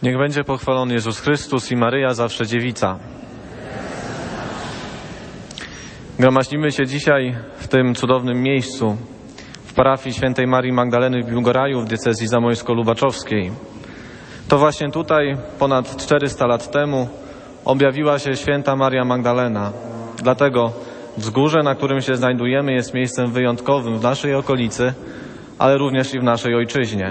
Niech będzie pochwalony Jezus Chrystus i Maryja zawsze dziewica. Gromadzimy się dzisiaj w tym cudownym miejscu, w parafii Świętej Marii Magdaleny w Biłgoraju w diecezji zamojsko-lubaczowskiej. To właśnie tutaj ponad 400 lat temu objawiła się Święta Maria Magdalena. Dlatego wzgórze, na którym się znajdujemy, jest miejscem wyjątkowym w naszej okolicy, ale również i w naszej ojczyźnie.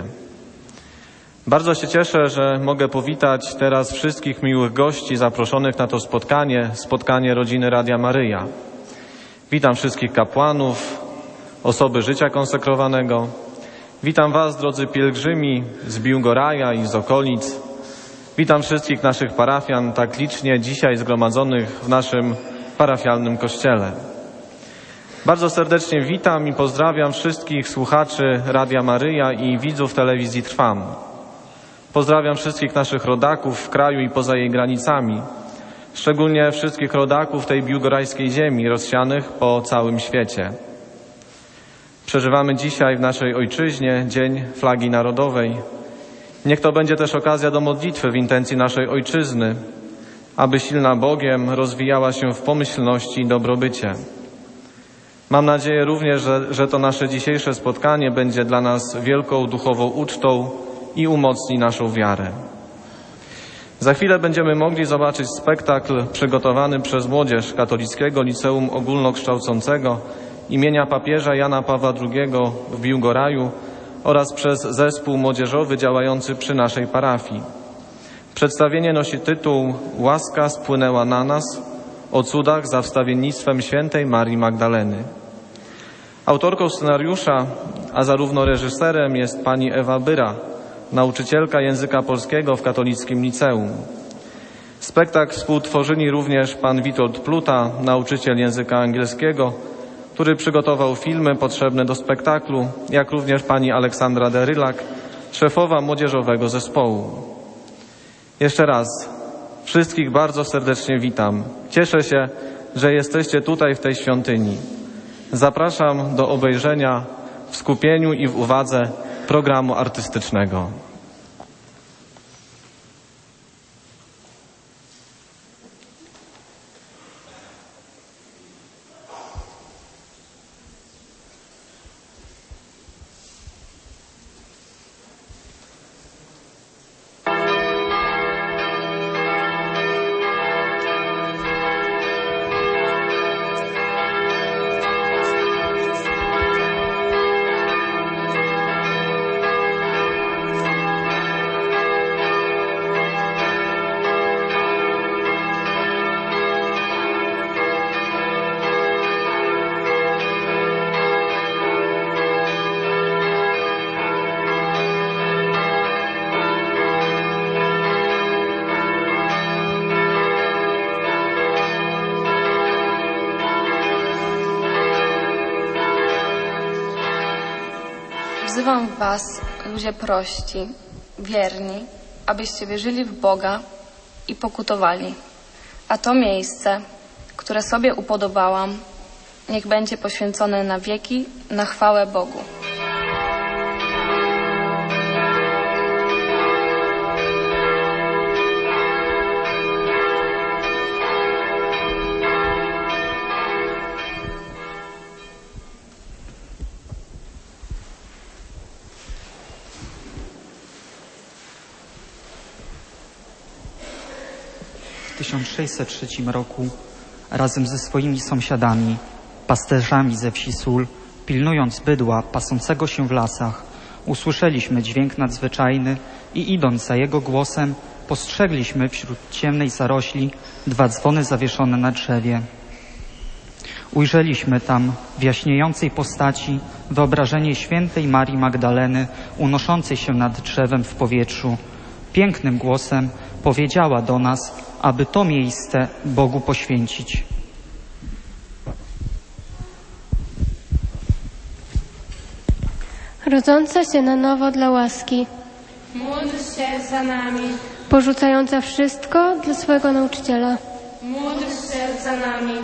Bardzo się cieszę, że mogę powitać teraz wszystkich miłych gości zaproszonych na to spotkanie rodziny Radia Maryja. Witam wszystkich kapłanów, osoby życia konsekrowanego. Witam Was, drodzy pielgrzymi z Biłgoraja i z okolic. Witam wszystkich naszych parafian tak licznie dzisiaj zgromadzonych w naszym parafialnym kościele. Bardzo serdecznie witam i pozdrawiam wszystkich słuchaczy Radia Maryja i widzów telewizji Trwam. Pozdrawiam wszystkich naszych rodaków w kraju i poza jej granicami, szczególnie wszystkich rodaków tej biłgorajskiej ziemi rozsianych po całym świecie. Przeżywamy dzisiaj w naszej ojczyźnie Dzień Flagi Narodowej. Niech to będzie też okazja do modlitwy w intencji naszej ojczyzny, aby silna Bogiem rozwijała się w pomyślności i dobrobycie. Mam nadzieję również, że to nasze dzisiejsze spotkanie będzie dla nas wielką duchową ucztą i umocni naszą wiarę. Za chwilę będziemy mogli zobaczyć spektakl przygotowany przez młodzież Katolickiego Liceum Ogólnokształcącego imienia papieża Jana Pawła II w Biłgoraju oraz przez zespół młodzieżowy działający przy naszej parafii. Przedstawienie nosi tytuł „Łaska spłynęła na nas” o cudach za wstawiennictwem Świętej Marii Magdaleny. Autorką scenariusza, a zarówno reżyserem jest pani Ewa Byra, nauczycielka języka polskiego w katolickim liceum. Spektakl współtworzyli również pan Witold Pluta, nauczyciel języka angielskiego, który przygotował filmy potrzebne do spektaklu, jak również pani Aleksandra Derylak, szefowa młodzieżowego zespołu. Jeszcze raz wszystkich bardzo serdecznie witam. Cieszę się, że jesteście tutaj w tej świątyni. Zapraszam do obejrzenia w skupieniu i w uwadze programu artystycznego. Wzywam Was, ludzie prości, wierni, abyście wierzyli w Boga i pokutowali. A to miejsce, które sobie upodobałam, niech będzie poświęcone na wieki na chwałę Bogu. W 1603 roku razem ze swoimi sąsiadami, pasterzami ze wsi Sól, pilnując bydła pasącego się w lasach, usłyszeliśmy dźwięk nadzwyczajny i idąc za jego głosem, postrzegliśmy wśród ciemnej zarośli 2 dzwony zawieszone na drzewie. Ujrzeliśmy tam w jaśniejącej postaci wyobrażenie Świętej Marii Magdaleny unoszącej się nad drzewem w powietrzu. Pięknym głosem powiedziała do nas, aby to miejsce Bogu poświęcić. Rodząca się na nowo dla łaski, Módl się za nami. Porzucająca wszystko dla swojego nauczyciela, Módl się za nami.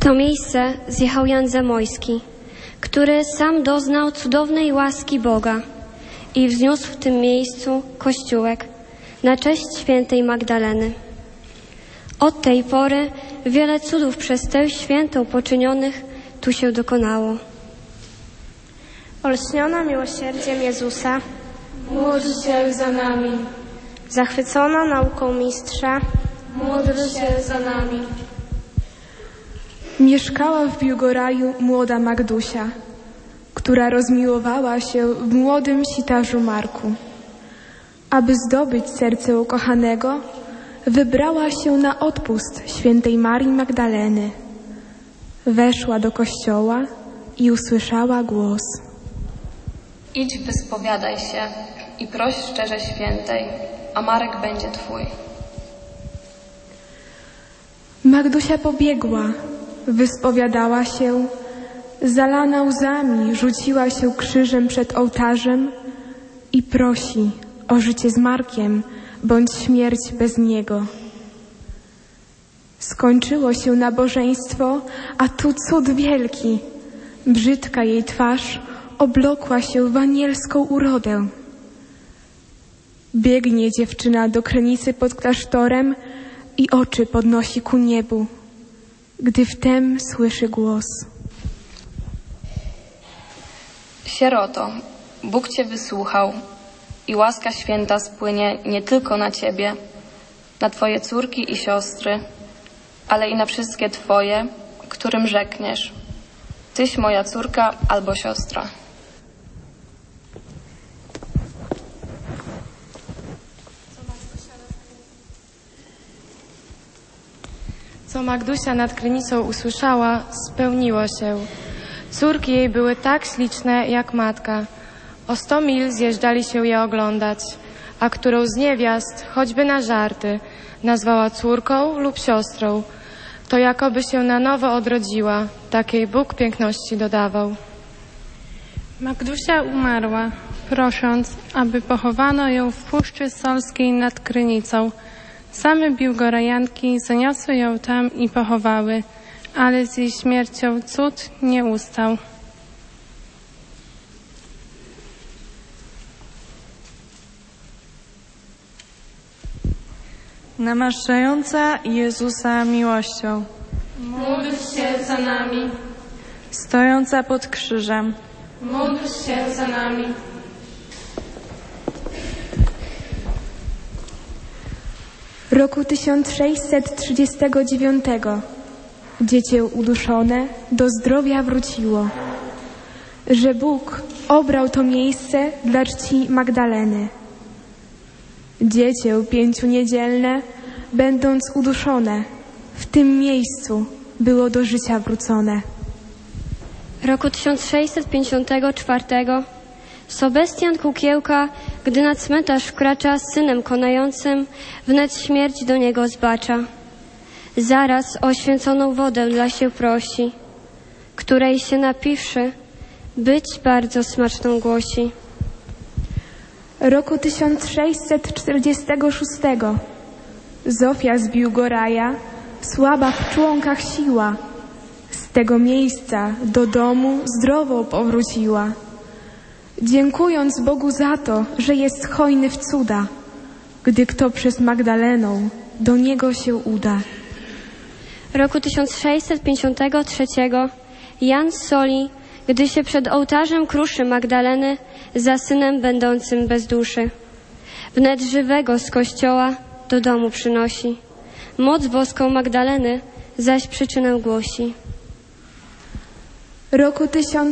to miejsce zjechał Jan Zamojski, który sam doznał cudownej łaski Boga i wzniósł w tym miejscu kościółek na cześć świętej Magdaleny. Od tej pory wiele cudów przez tę świętą poczynionych tu się dokonało. Olśniona miłosierdziem Jezusa, Módl się za nami. zachwycona nauką Mistrza, Módl się za nami. Mieszkała w Biłgoraju młoda Magdusia, która rozmiłowała się w młodym sitarzu Marku. Aby zdobyć serce ukochanego, wybrała się na odpust świętej Marii Magdaleny. Weszła do kościoła i usłyszała głos. Idź, wyspowiadaj się i proś szczerze świętej, a Marek będzie twój. Magdusia pobiegła, wyspowiadała się, zalana łzami rzuciła się krzyżem przed ołtarzem i prosi o życie z Markiem bądź śmierć bez niego. Skończyło się nabożeństwo, a tu cud wielki. Brzydka jej twarz oblokła się w anielską urodę. Biegnie dziewczyna do krynicy pod klasztorem i oczy podnosi ku niebu, gdy wtem słyszy głos. Sieroto, Bóg cię wysłuchał i łaska święta spłynie nie tylko na ciebie, na twoje córki i siostry, ale i na wszystkie twoje, którym rzekniesz: Tyś moja córka albo siostra. Co Magdusia nad krynicą usłyszała, spełniło się. Córki jej były tak śliczne jak matka. O 100 mil zjeżdżali się je oglądać, a którą z niewiast, choćby na żarty, nazwała córką lub siostrą, to jakoby się na nowo odrodziła, takiej Bóg piękności dodawał. Magdusia umarła, prosząc, aby pochowano ją w Puszczy Solskiej nad Krynicą. Same Biłgorajanki zaniosły ją tam i pochowały, ale z jej śmiercią cud nie ustał. Namaszczająca Jezusa miłością, Módl się za nami. stojąca pod krzyżem, Módl się za nami. Roku 1639 dziecię uduszone do zdrowia wróciło, że Bóg obrał to miejsce dla czci Magdaleny. Dziecię 5-niedzielne, będąc uduszone, w tym miejscu było do życia wrócone. Roku 1654 Sobestian Kukiełka, gdy na cmentarz wkracza z synem konającym, wnet śmierć do niego zbacza. Zaraz o święconą wodę dla się prosi, której się napiwszy, być bardzo smaczną głosi. Roku 1646 Zofia z Biłgoraja, słaba w członkach siła, z tego miejsca do domu zdrową powróciła, dziękując Bogu za to, że jest hojny w cuda, gdy kto przez Magdaleną do Niego się uda. Roku 1653 Jan z Soli, gdy się przed ołtarzem kruszy Magdaleny za synem będącym bez duszy, wnet żywego z kościoła do domu przynosi. Moc boską Magdaleny zaś przyczynę głosi. Roku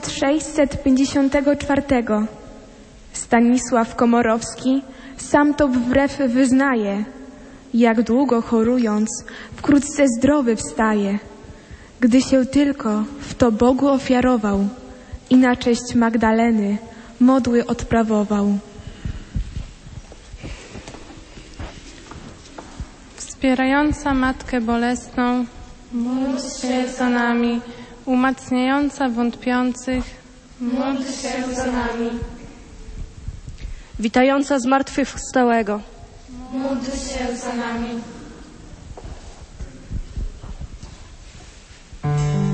1654 Stanisław Komorowski sam to wbrew wyznaje, jak długo chorując, wkrótce zdrowy wstaje, gdy się tylko w to Bogu ofiarował i na cześć Magdaleny modły odprawował. Wspierająca Matkę Bolesną, módl się za nami. Umacniająca wątpiących, Módl się za nami. Witająca zmartwychwstałego, Módl się za nami.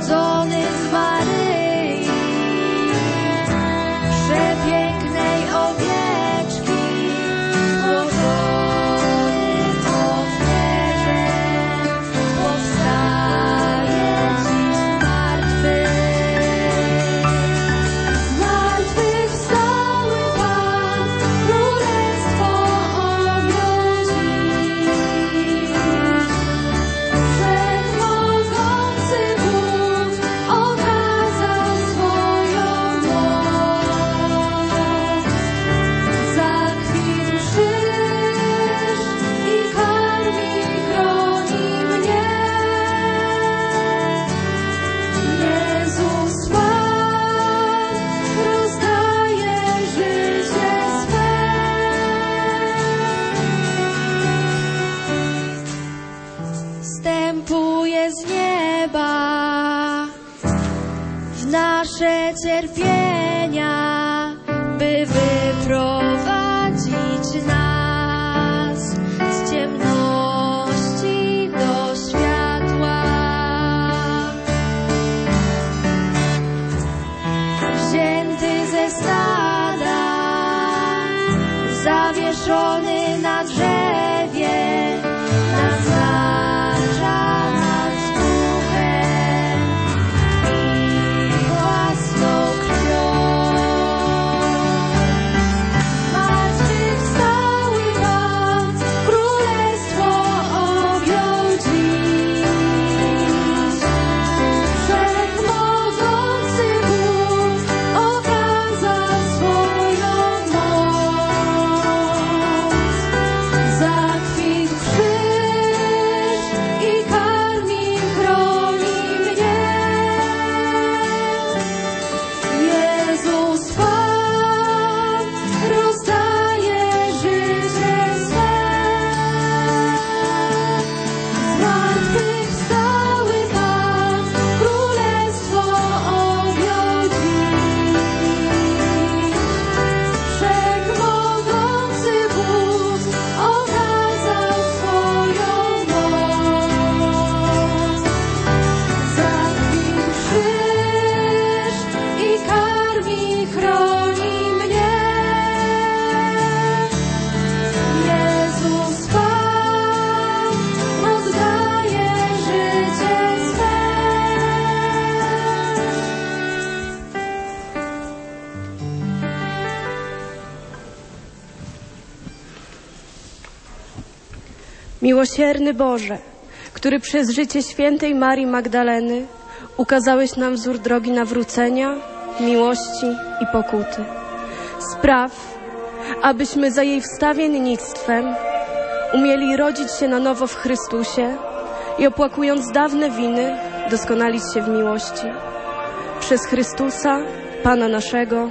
narodzony z Maryi, przepięknej owieczki, złożony w ofierze, powstaje dziś z martwych. Zmartwychwstały Pan, królestwo objął dziś. Wszechmogący Bóg okazał swoją moc. Zakwitł krzyż i karmi, chroni mnie. Jezus Pan rozdaje życie swe. Wstępuje z nieba w nasze cierpienia, by wyprowadzić nas z ciemności do światła. Wzięty ze stada, zawieszony na drzewie, naznacza nam z duchem i własną krwią. Zmartwychwstały Pan, królestwo objął dziś. Wszechmogący Bóg okazał swoją moc. Zakwitł krzyż i karmi, chroni mnie. Jezus Pan rozdaje życie swe. Zmartwychwstały Pan, królestwo objął dziś. Wszechmogący Bóg okazał swoją moc. Zakwitł krzyż i karmi, chroni mnie. Jezus Pan oddaje życie swe. Miłosierny Boże, który przez życie świętej Marii Magdaleny ukazałeś nam wzór drogi nawrócenia, miłości i pokuty. Spraw, abyśmy za jej wstawiennictwem umieli rodzić się na nowo w Chrystusie i opłakując dawne winy, doskonalić się w miłości. Przez Chrystusa, Pana naszego.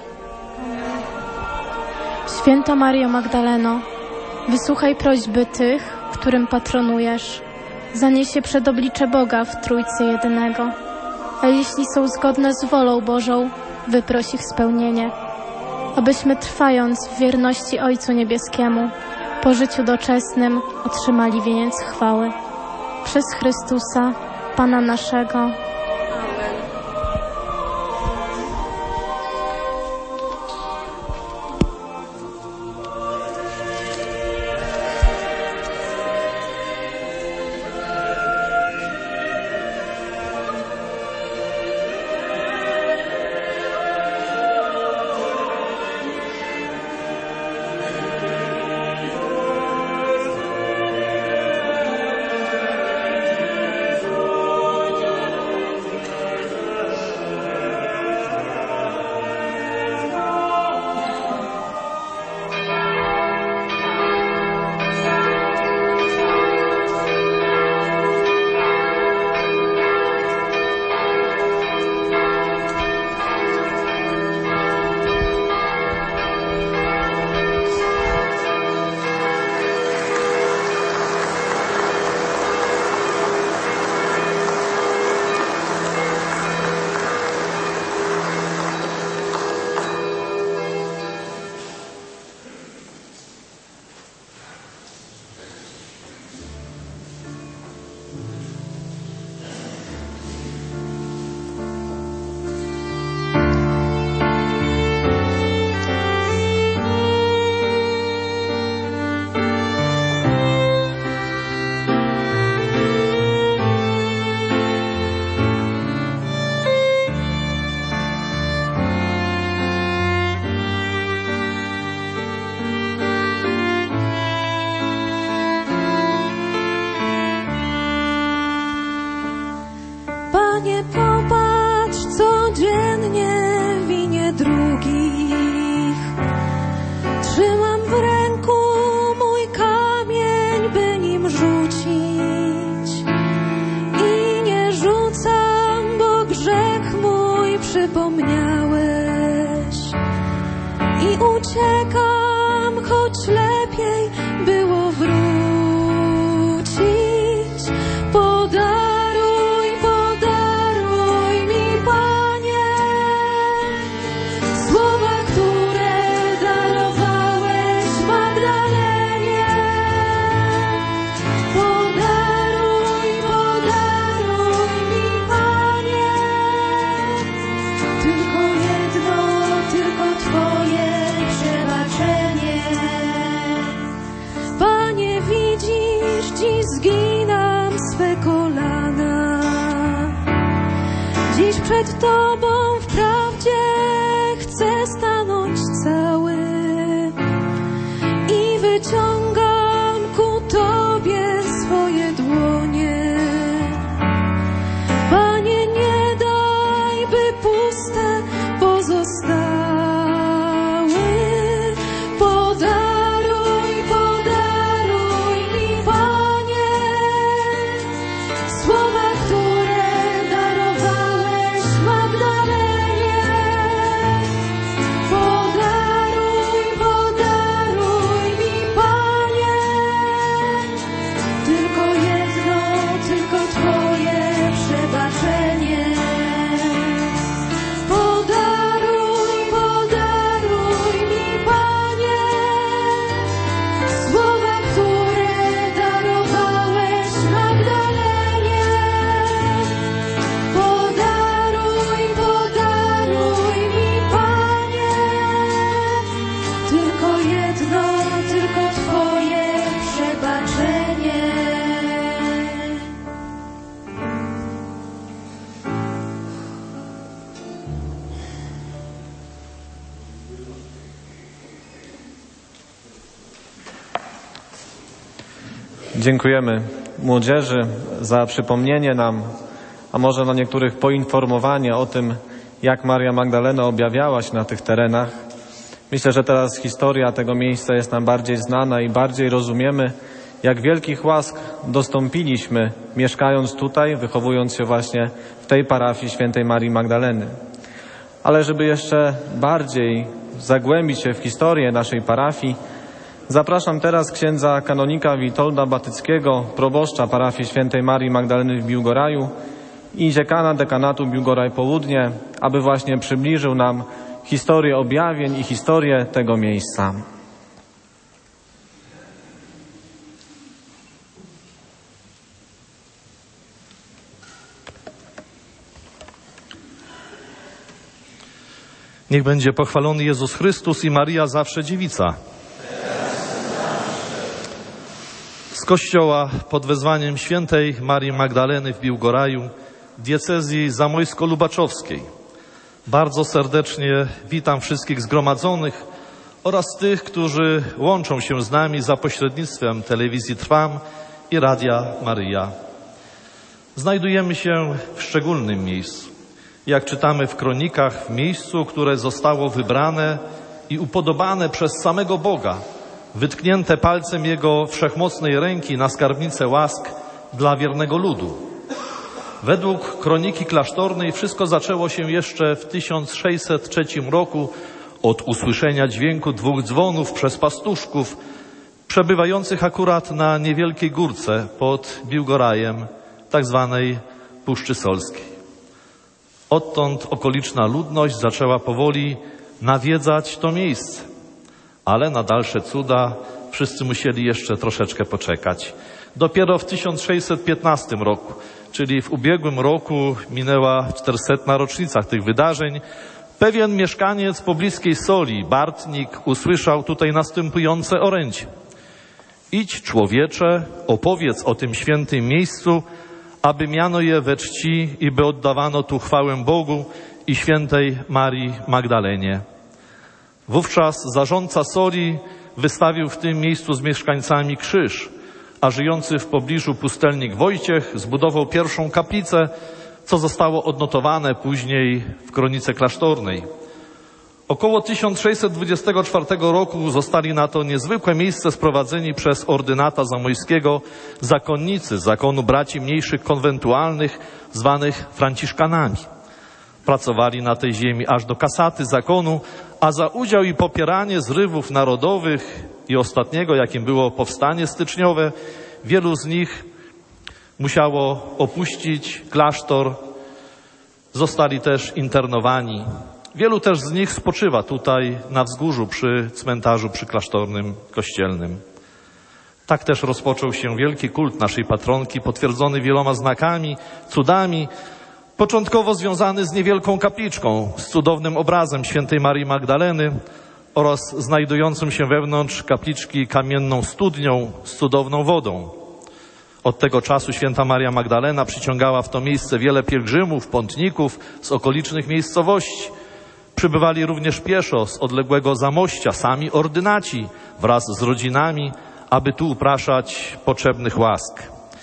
Święta Mario Magdaleno, wysłuchaj prośby tych, którym patronujesz. Zanieś je przed oblicze Boga w Trójcy Jedynego. A jeśli są zgodne z wolą Bożą, wyproś ich spełnienie. Abyśmy trwając w wierności Ojcu Niebieskiemu, po życiu doczesnym otrzymali wieniec chwały. Przez Chrystusa, Pana naszego. popatrz, codziennie winie drugich. Trzymam w ręku mój kamień, by nim rzucić. I nie rzucam, bo grzech mój przypomniałeś. I uciekam, choć lepiej było wrócić. Podaruj, podaruj mi, Panie, słowa, które darowałeś Magdalenie. Podaruj, podaruj mi, Panie, tylko jedno, tylko Twoje przebaczenie. Panie, widzisz, dziś zginam swe kolana. Dziś przed Tobą wprawdzie chcę stanąć cały i wyciągam ku Tobie swoje dłonie. Panie, nie daj, by puste pozostały. Podaruj, podaruj mi, Panie, słowa, które darowałeś Magdalenie. Podaruj, podaruj mi, Panie, tylko jedno, tylko Twoje przebaczenie. Podaruj, podaruj mi, Panie, słowa, które darowałeś Magdalenie. Podaruj, podaruj mi, Panie, tylko jedno, tylko Twoje przebaczenie. Dziękujemy młodzieży za przypomnienie nam, a może na niektórych poinformowanie o tym, jak Maria Magdalena objawiała się na tych terenach. Myślę, że teraz historia tego miejsca jest nam bardziej znana i bardziej rozumiemy, jak wielkich łask dostąpiliśmy, mieszkając tutaj, wychowując się właśnie w tej parafii świętej Marii Magdaleny. Ale żeby jeszcze bardziej zagłębić się w historię naszej parafii, zapraszam teraz księdza kanonika Witolda Batyckiego, proboszcza parafii świętej Marii Magdaleny w Biłgoraju i dziekana dekanatu Biłgoraj Południe, aby właśnie przybliżył nam historię objawień i historię tego miejsca. Niech będzie pochwalony Jezus Chrystus i Maria zawsze dziewica. Z kościoła pod wezwaniem świętej Marii Magdaleny w Biłgoraju, diecezji zamojsko-lubaczowskiej. Bardzo serdecznie witam wszystkich zgromadzonych oraz tych, którzy łączą się z nami za pośrednictwem telewizji Trwam i Radia Maryja. Znajdujemy się w szczególnym miejscu. Jak czytamy w kronikach, w miejscu, które zostało wybrane i upodobane przez samego Boga, wytknięte palcem Jego wszechmocnej ręki na skarbnicę łask dla wiernego ludu. Według kroniki klasztornej wszystko zaczęło się jeszcze w 1603 roku od usłyszenia dźwięku 2 dzwonów przez pastuszków przebywających akurat na niewielkiej górce pod Biłgorajem, tak zwanej Puszczy Solskiej. Odtąd okoliczna ludność zaczęła powoli nawiedzać to miejsce, ale na dalsze cuda wszyscy musieli jeszcze troszeczkę poczekać. Dopiero w 1615 roku, czyli w ubiegłym roku, minęła 400. rocznica tych wydarzeń, pewien mieszkaniec pobliskiej Soli, Bartnik, usłyszał tutaj następujące orędzie. Idź, człowiecze, opowiedz o tym świętym miejscu, aby miano je we czci i by oddawano tu chwałę Bogu i świętej Marii Magdalenie. Wówczas zarządca Soli wystawił w tym miejscu z mieszkańcami krzyż, a żyjący w pobliżu pustelnik Wojciech zbudował pierwszą kaplicę co zostało odnotowane później w kronice klasztornej. Około 1624 roku zostali na to niezwykłe miejsce sprowadzeni przez ordynata zamojskiego zakonnicy z zakonu braci mniejszych konwentualnych, zwanych Franciszkanami. Pracowali na tej ziemi aż do kasaty zakonu, a za udział i popieranie zrywów narodowych i ostatniego, jakim było powstanie styczniowe, wielu z nich musiało opuścić klasztor, zostali też internowani. Wielu też z nich spoczywa tutaj na wzgórzu przy cmentarzu przyklasztornym kościelnym. Tak też rozpoczął się wielki kult naszej patronki, potwierdzony wieloma znakami, cudami, początkowo związany z niewielką kapliczką, z cudownym obrazem świętej Marii Magdaleny oraz znajdującym się wewnątrz kapliczki kamienną studnią z cudowną wodą. Od tego czasu święta Maria Magdalena przyciągała w to miejsce wiele pielgrzymów, pątników z okolicznych miejscowości. Przybywali również pieszo z odległego Zamościa, sami ordynaci wraz z rodzinami, aby tu upraszać potrzebnych łask.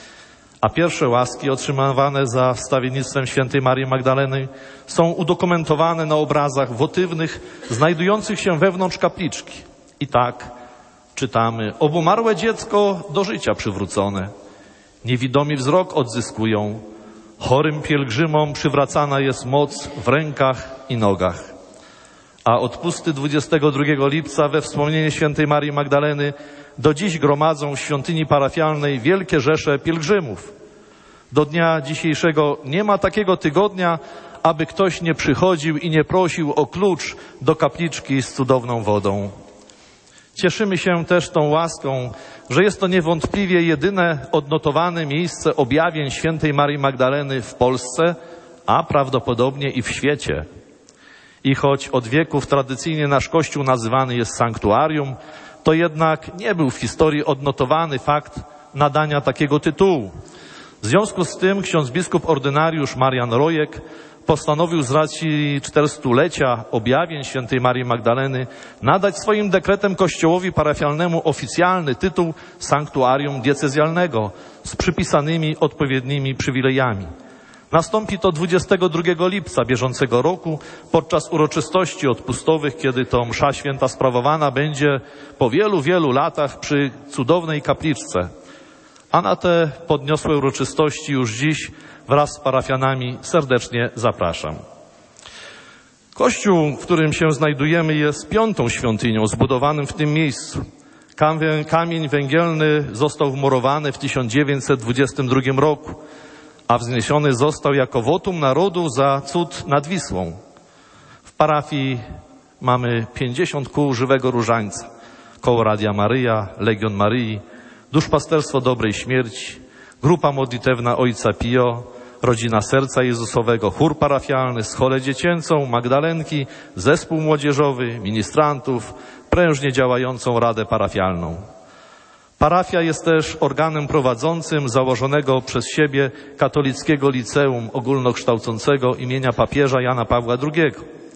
A pierwsze łaski otrzymywane za wstawiennictwem świętej Marii Magdaleny są udokumentowane na obrazach wotywnych znajdujących się wewnątrz kapliczki. I tak czytamy: obumarłe dziecko do życia przywrócone, niewidomi wzrok odzyskują, chorym pielgrzymom przywracana jest moc w rękach i nogach. A odpusty 22 lipca we wspomnienie świętej Marii Magdaleny do dziś gromadzą w świątyni parafialnej wielkie rzesze pielgrzymów. Do dnia dzisiejszego nie ma takiego tygodnia, aby ktoś nie przychodził i nie prosił o klucz do kapliczki z cudowną wodą. Cieszymy się też tą łaską, że jest to niewątpliwie jedyne odnotowane miejsce objawień świętej Marii Magdaleny w Polsce, a prawdopodobnie i w świecie. I choć od wieków tradycyjnie nasz Kościół nazywany jest sanktuarium, to jednak nie był w historii odnotowany fakt nadania takiego tytułu. W związku z tym ksiądz biskup ordynariusz Marian Rojek postanowił z racji 400-lecia objawień świętej Marii Magdaleny nadać swoim dekretem kościołowi parafialnemu oficjalny tytuł sanktuarium diecezjalnego z przypisanymi odpowiednimi przywilejami. Nastąpi to 22 lipca bieżącego roku podczas uroczystości odpustowych, kiedy to msza święta sprawowana będzie po wielu, wielu latach przy cudownej kapliczce. A na te podniosłe uroczystości już dziś wraz z parafianami serdecznie zapraszam. Kościół, w którym się znajdujemy, jest piątą świątynią zbudowanym w tym miejscu. Kamień węgielny został wmurowany w 1922 roku, a wzniesiony został jako wotum narodu za cud nad Wisłą. W parafii mamy 50 kół żywego różańca, koło Radia Maryja, Legion Maryi, Duszpasterstwo Dobrej Śmierci, grupa modlitewna Ojca Pio, Rodzina Serca Jezusowego, chór parafialny, scholę dziecięcą, Magdalenki, zespół młodzieżowy, ministrantów, prężnie działającą radę parafialną. Parafia jest też organem prowadzącym założonego przez siebie katolickiego liceum ogólnokształcącego imienia papieża Jana Pawła II.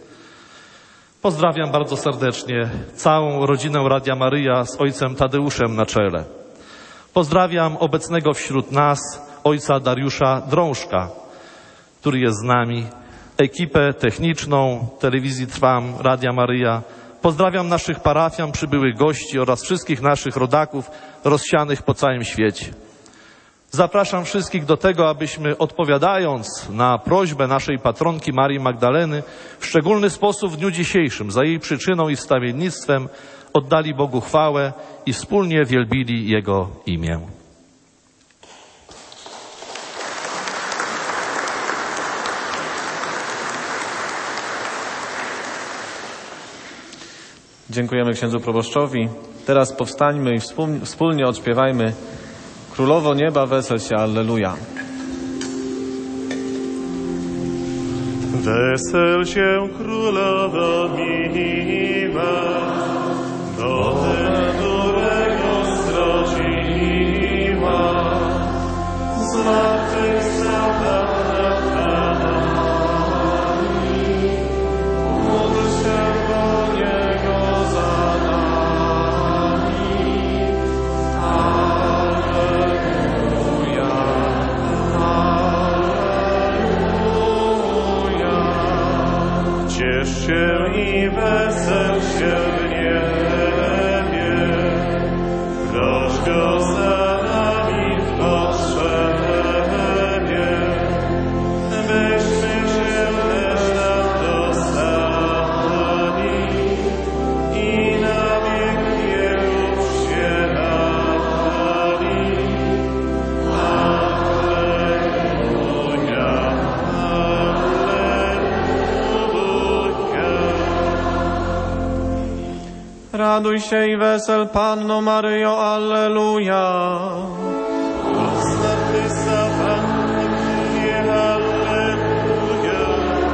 Pozdrawiam bardzo serdecznie całą rodzinę Radia Maryja z ojcem Tadeuszem na czele. Pozdrawiam obecnego wśród nas ojca Dariusza Drążka, który jest z nami, ekipę techniczną Telewizji Trwam, Radia Maryja. Pozdrawiam naszych parafian, przybyłych gości oraz wszystkich naszych rodaków rozsianych po całym świecie. Zapraszam wszystkich do tego, abyśmy odpowiadając na prośbę naszej patronki Marii Magdaleny w szczególny sposób w dniu dzisiejszym za jej przyczyną i wstawiennictwem oddali Bogu chwałę i wspólnie wielbili Jego imię. Dziękujemy księdzu proboszczowi. Teraz powstańmy i wspólnie odśpiewajmy Królowo Nieba, wesel się, Alleluja. Wesel się, Królowo miła, do ten, którego zrodziła, zmartwychwstała nad nami, módl się do Niego za nami. Alleluja, Alleluja. Ciesz się i wesel się w niebie, proś go za nami w potrzebie, byśmy się też tam dostali i na wiek wieków się dali. Alleluja, Raduj się i wesel, Panno Maryjo, alleluja. Zmartwychwstał Pannie, alleluja.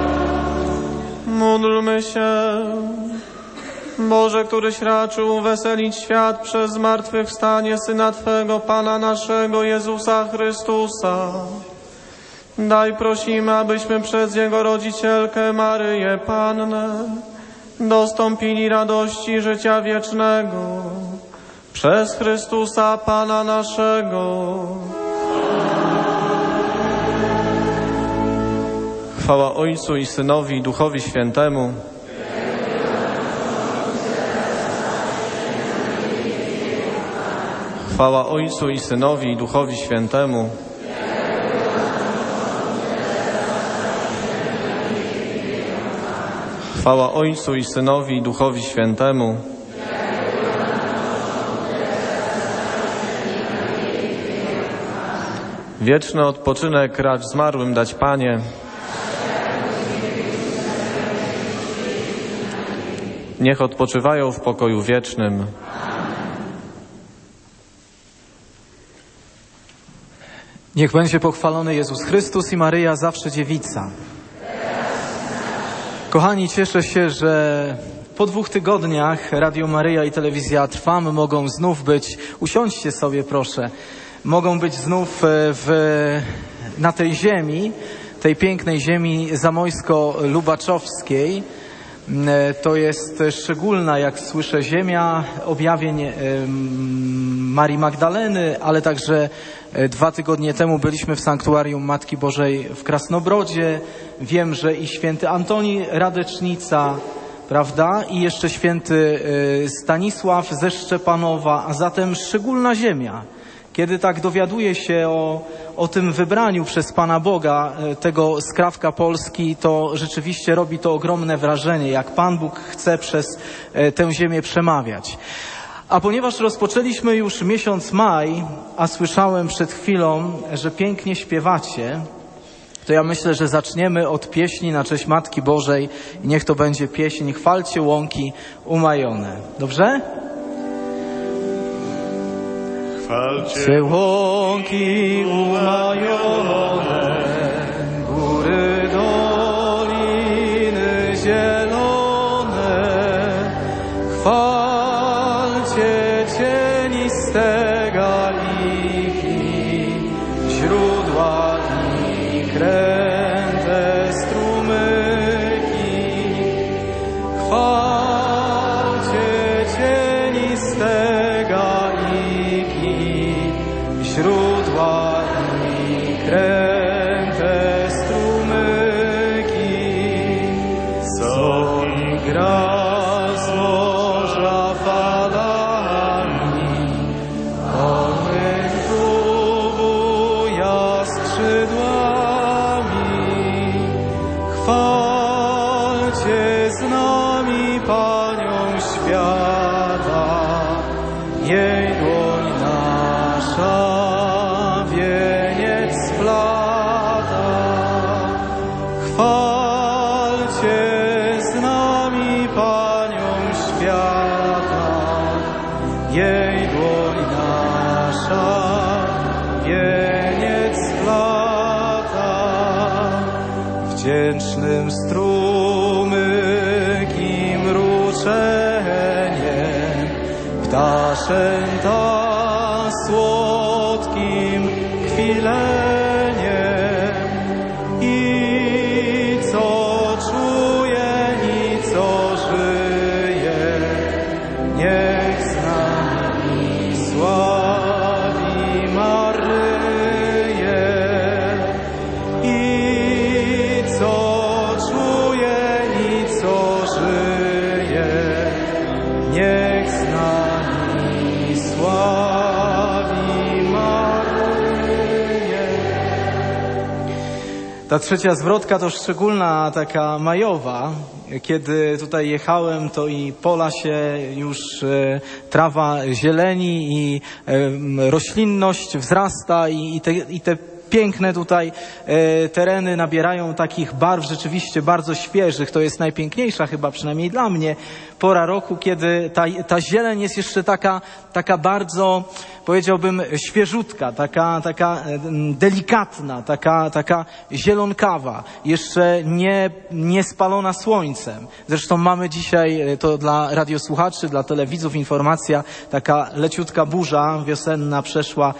Módlmy się. Boże, któryś raczył weselić świat przez zmartwychwstanie Syna Twego, Pana naszego Jezusa Chrystusa. Daj, prosimy, abyśmy przez Jego rodzicielkę Maryję Pannę dostąpili radości życia wiecznego przez Chrystusa Pana naszego. Chwała Ojcu i Synowi i Duchowi Świętemu. Chwała Ojcu i Synowi i Duchowi Świętemu. Chwała Ojcu i Synowi i Duchowi Świętemu. Wieczny odpoczynek racz zmarłym dać, Panie. Niech odpoczywają w pokoju wiecznym. Niech będzie pochwalony Jezus Chrystus i Maryja zawsze dziewica. Kochani, cieszę się, że po 2 tygodniach Radio Maryja i Telewizja Trwam mogą znów być, usiądźcie sobie proszę, mogą być znów na tej ziemi, tej pięknej ziemi zamojsko-lubaczowskiej. To jest szczególna, jak słyszę, ziemia objawień Marii Magdaleny, ale także 2 tygodnie temu byliśmy w Sanktuarium Matki Bożej w Krasnobrodzie. Wiem, że i święty Antoni Radecznica, prawda? I jeszcze święty Stanisław ze Szczepanowa, a zatem szczególna ziemia. Kiedy tak dowiaduje się o tym wybraniu przez Pana Boga tego skrawka Polski, to rzeczywiście robi to ogromne wrażenie, jak Pan Bóg chce przez tę ziemię przemawiać. A ponieważ rozpoczęliśmy już miesiąc maj, a słyszałem przed chwilą, że pięknie śpiewacie, to ja myślę, że zaczniemy od pieśni na cześć Matki Bożej i niech to będzie pieśń Chwalcie łąki umajone. Dobrze? Chwalcie łąki umajone, góry, doliny zielone. Chwalcie cieniste galiki, źródła i kręte strumyki. Chwalcie cieniste galiki, źródła i kręte strumyki. Soki gra z morza falami, orły buja skrzydłami. Chwalcie z nami Panią świata, jej dłoń nasza wieniec splata. Chwalcie z nami Panią świata, jej dłoń nasza wieniec splata. Wdzięcznym strumykim mruczeniem, ptaszęta słodkim kwileniem. I co czuje, i co żyje, niech z nami sławi Maryję. I co czuje, i Ta trzecia zwrotka to szczególna, taka majowa. Kiedy tutaj jechałem, to i pola się już, trawa zieleni i roślinność wzrasta i te piękne tutaj tereny nabierają takich barw rzeczywiście bardzo świeżych. To jest najpiękniejsza chyba, przynajmniej dla mnie, pora roku, kiedy ta zieleń jest jeszcze taka bardzo, powiedziałbym, świeżutka, taka delikatna, taka zielonkawa, jeszcze nie spalona słońcem. Zresztą mamy dzisiaj, to dla radiosłuchaczy, dla telewidzów informacja, taka leciutka burza wiosenna przeszła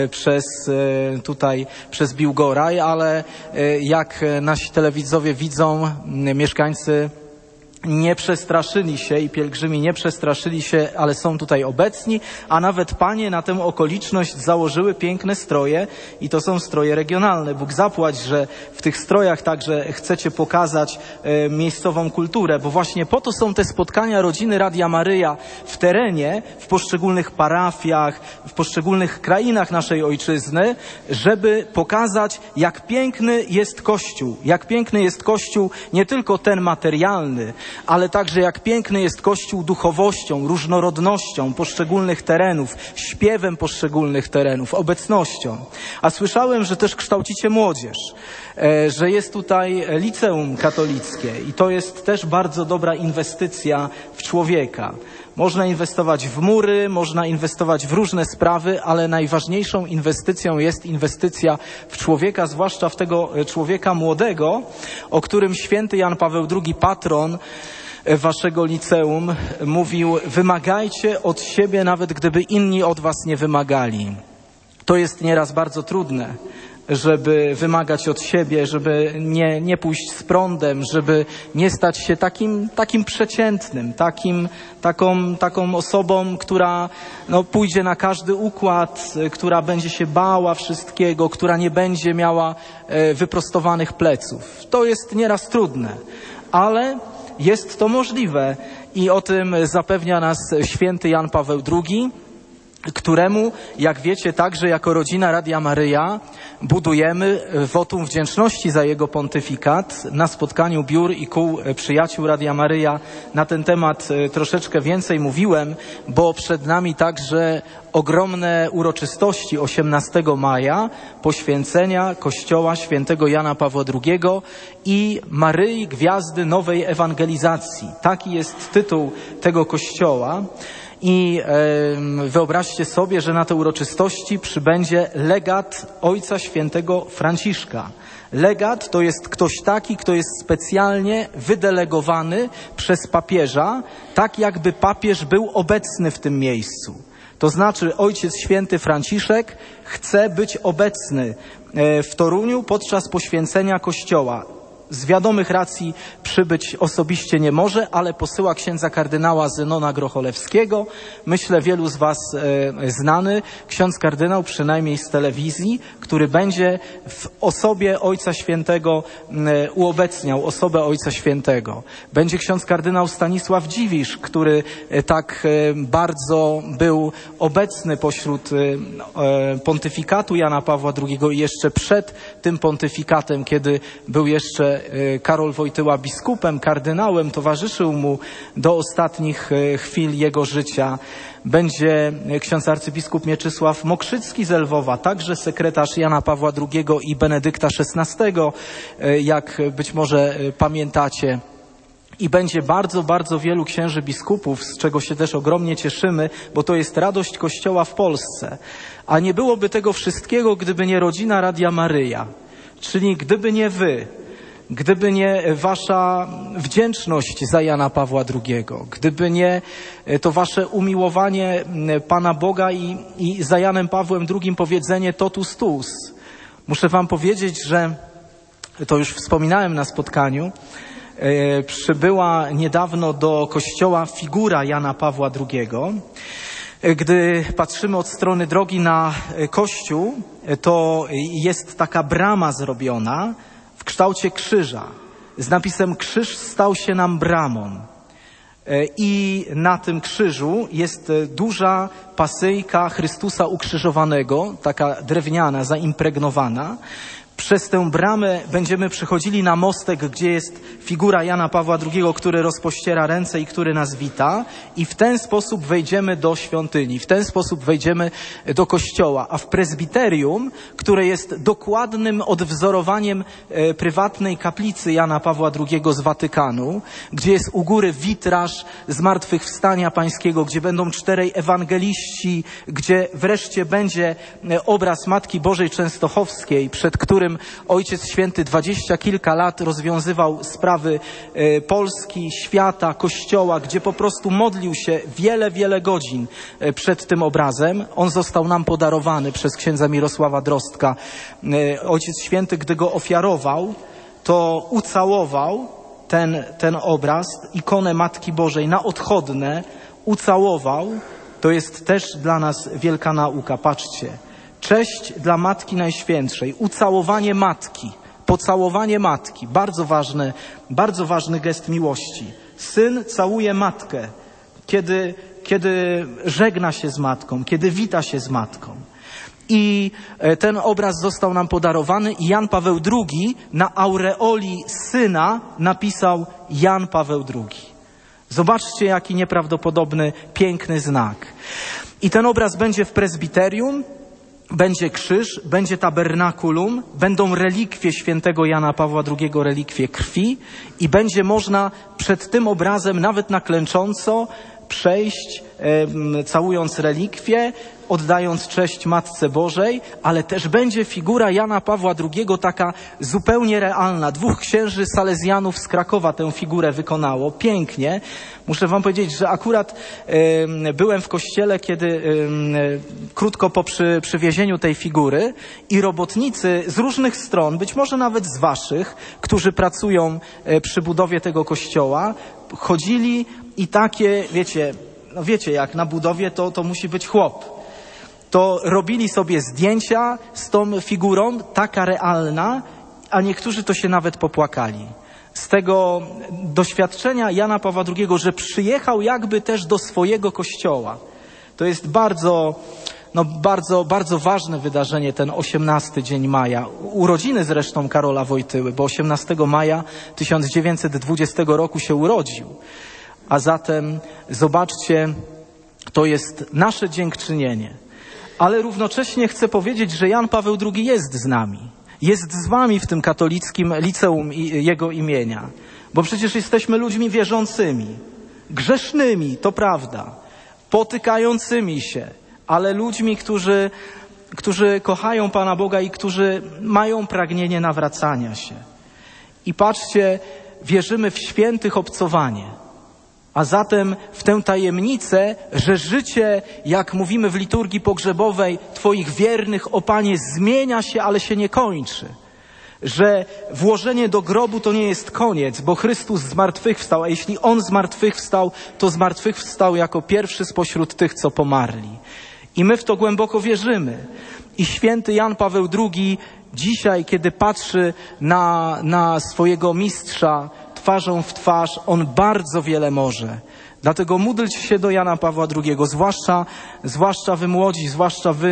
przez Biłgoraj, ale jak nasi telewidzowie widzą, mieszkańcy nie przestraszyli się i pielgrzymi nie przestraszyli się, ale są tutaj obecni, a nawet panie na tę okoliczność założyły piękne stroje i to są stroje regionalne. Bóg zapłać, że w tych strojach także chcecie pokazać miejscową kulturę, bo właśnie po to są te spotkania rodziny Radia Maryja w terenie, w poszczególnych parafiach, w poszczególnych krainach naszej ojczyzny, żeby pokazać, jak piękny jest Kościół. Jak piękny jest Kościół nie tylko ten materialny, ale także jak piękny jest Kościół duchowością, różnorodnością poszczególnych terenów, śpiewem poszczególnych terenów, obecnością. A słyszałem, że też kształcicie młodzież, że jest tutaj liceum katolickie i to jest też bardzo dobra inwestycja w człowieka. Można inwestować w mury, można inwestować w różne sprawy, ale najważniejszą inwestycją jest inwestycja w człowieka, zwłaszcza w tego człowieka młodego, o którym święty Jan Paweł II, patron waszego liceum, mówił: wymagajcie od siebie, nawet gdyby inni od was nie wymagali. To jest nieraz bardzo trudne, żeby wymagać od siebie, żeby nie pójść z prądem, żeby nie stać się takim przeciętnym, taką osobą, która pójdzie na każdy układ, która będzie się bała wszystkiego, która nie będzie miała wyprostowanych pleców. To jest nieraz trudne, ale jest to możliwe i o tym zapewnia nas święty Jan Paweł II, któremu, jak wiecie, także jako rodzina Radia Maryja budujemy wotum wdzięczności za jego pontyfikat. Na spotkaniu biur i kół przyjaciół Radia Maryja na ten temat troszeczkę więcej mówiłem, bo przed nami także ogromne uroczystości 18 maja, poświęcenia Kościoła świętego Jana Pawła II i Maryi Gwiazdy Nowej Ewangelizacji. Taki jest tytuł tego kościoła. I wyobraźcie sobie, że na te uroczystości przybędzie legat Ojca Świętego Franciszka. Legat to jest ktoś taki, kto jest specjalnie wydelegowany przez papieża, tak jakby papież był obecny w tym miejscu. To znaczy Ojciec Święty Franciszek chce być obecny w Toruniu podczas poświęcenia Kościoła. Z wiadomych racji przybyć osobiście nie może, ale posyła księdza kardynała Zenona Grocholewskiego, myślę wielu z was znany, ksiądz kardynał przynajmniej z telewizji, który będzie w osobie Ojca Świętego uobecniał osobę Ojca Świętego. Będzie ksiądz kardynał Stanisław Dziwisz, który tak bardzo był obecny pośród pontyfikatu Jana Pawła II i jeszcze przed tym pontyfikatem, kiedy był jeszcze Karol Wojtyła biskupem, kardynałem, towarzyszył mu do ostatnich chwil jego życia. Będzie ksiądz arcybiskup Mieczysław Mokrzycki z Lwowa, także sekretarz Jana Pawła II i Benedykta XVI, jak być może pamiętacie. I będzie bardzo, bardzo wielu księży biskupów, z czego się też ogromnie cieszymy, bo to jest radość Kościoła w Polsce. A nie byłoby tego wszystkiego, gdyby nie rodzina Radia Maryja, czyli gdyby nie wy, gdyby nie wasza wdzięczność za Jana Pawła II, gdyby nie to wasze umiłowanie Pana Boga i za Janem Pawłem II powiedzenie totus tuus. Muszę wam powiedzieć, że to już wspominałem na spotkaniu, przybyła niedawno do kościoła figura Jana Pawła II. Gdy patrzymy od strony drogi na kościół, to jest taka brama zrobiona w kształcie krzyża z napisem "Krzyż stał się nam bramą". I na tym krzyżu jest duża pasyjka Chrystusa ukrzyżowanego, taka drewniana, zaimpregnowana. Przez tę bramę będziemy przychodzili na mostek, gdzie jest figura Jana Pawła II, który rozpościera ręce i który nas wita, i w ten sposób wejdziemy do świątyni, w ten sposób wejdziemy do kościoła. A w prezbiterium, które jest dokładnym odwzorowaniem prywatnej kaplicy Jana Pawła II z Watykanu, gdzie jest u góry witraż Zmartwychwstania Pańskiego, gdzie będą 4 ewangeliści, gdzie wreszcie będzie obraz Matki Bożej Częstochowskiej, przed którym Ojciec Święty 20 kilka lat rozwiązywał sprawy Polski, świata, Kościoła, gdzie po prostu modlił się wiele godzin przed tym obrazem. On został nam podarowany przez księdza Mirosława Drostka. Ojciec Święty, gdy go ofiarował, to ucałował ten obraz, ikonę Matki Bożej na odchodne, ucałował. To jest też dla nas wielka nauka. Patrzcie. Cześć dla Matki Najświętszej, ucałowanie Matki, pocałowanie Matki, bardzo ważny gest miłości. Syn całuje Matkę, kiedy żegna się z Matką, kiedy wita się z Matką. I ten obraz został nam podarowany i Jan Paweł II na aureoli syna napisał Jan Paweł II. Zobaczcie, jaki nieprawdopodobny, piękny znak. I ten obraz będzie w prezbiterium. Będzie krzyż, będzie tabernakulum, będą relikwie świętego Jana Pawła II, relikwie krwi i będzie można przed tym obrazem nawet na klęcząco przejść, całując relikwie, oddając cześć Matce Bożej, ale też będzie figura Jana Pawła II taka zupełnie realna. 2 księży salezjanów z Krakowa tę figurę wykonało. Pięknie. Muszę wam powiedzieć, że akurat byłem w kościele, kiedy krótko po przywiezieniu tej figury i robotnicy z różnych stron, być może nawet z waszych, którzy pracują przy budowie tego kościoła, chodzili i takie, wiecie jak na budowie to musi być chłop. To robili sobie zdjęcia z tą figurą, taka realna, a niektórzy to się nawet popłakali. Z tego doświadczenia Jana Pawła II, że przyjechał jakby też do swojego kościoła. To jest bardzo ważne wydarzenie, ten 18 dzień maja. Urodziny zresztą Karola Wojtyły, bo 18 maja 1920 roku się urodził. A zatem zobaczcie, to jest nasze dziękczynienie. Ale równocześnie chcę powiedzieć, że Jan Paweł II jest z nami. Jest z wami w tym katolickim liceum jego imienia. Bo przecież jesteśmy ludźmi wierzącymi, grzesznymi, to prawda, potykającymi się, ale ludźmi, którzy kochają Pana Boga i którzy mają pragnienie nawracania się. I patrzcie, wierzymy w świętych obcowanie. A zatem w tę tajemnicę, że życie, jak mówimy w liturgii pogrzebowej, Twoich wiernych, o Panie, zmienia się, ale się nie kończy. Że włożenie do grobu to nie jest koniec, bo Chrystus zmartwychwstał, a jeśli On zmartwychwstał, to zmartwychwstał jako pierwszy spośród tych, co pomarli. I my w to głęboko wierzymy. I święty Jan Paweł II dzisiaj, kiedy patrzy na swojego mistrza twarzą w twarz, on bardzo wiele może. Dlatego módlcie się do Jana Pawła II, zwłaszcza wy młodzi, zwłaszcza wy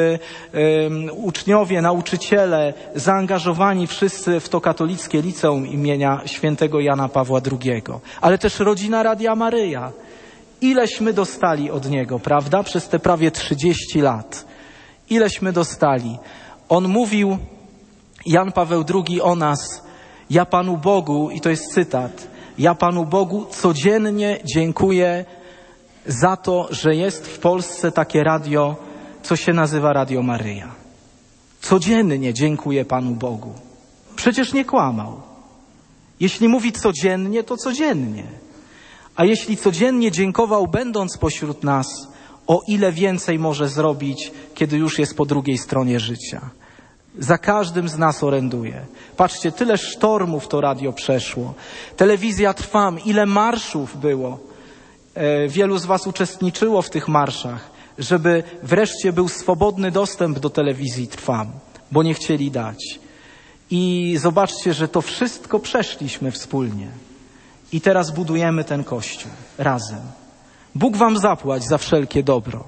uczniowie, nauczyciele, zaangażowani wszyscy w to katolickie liceum imienia świętego Jana Pawła II. Ale też rodzina Radia Maryja. Ileśmy dostali od niego, prawda? Przez te prawie 30 lat. Ileśmy dostali. On mówił, Jan Paweł II o nas, ja Panu Bogu, i to jest cytat, ja Panu Bogu codziennie dziękuję za to, że jest w Polsce takie radio, co się nazywa Radio Maryja. Codziennie dziękuję Panu Bogu. Przecież nie kłamał. Jeśli mówi codziennie, to codziennie. A jeśli codziennie dziękował, będąc pośród nas, o ile więcej może zrobić, kiedy już jest po drugiej stronie życia. Za każdym z nas oręduje. Patrzcie, tyle sztormów to radio przeszło. Telewizja Trwam, ile marszów było. Wielu z was uczestniczyło w tych marszach, żeby wreszcie był swobodny dostęp do telewizji Trwam, bo nie chcieli dać. I zobaczcie, że to wszystko przeszliśmy wspólnie. I teraz budujemy ten Kościół razem. Bóg wam zapłać za wszelkie dobro.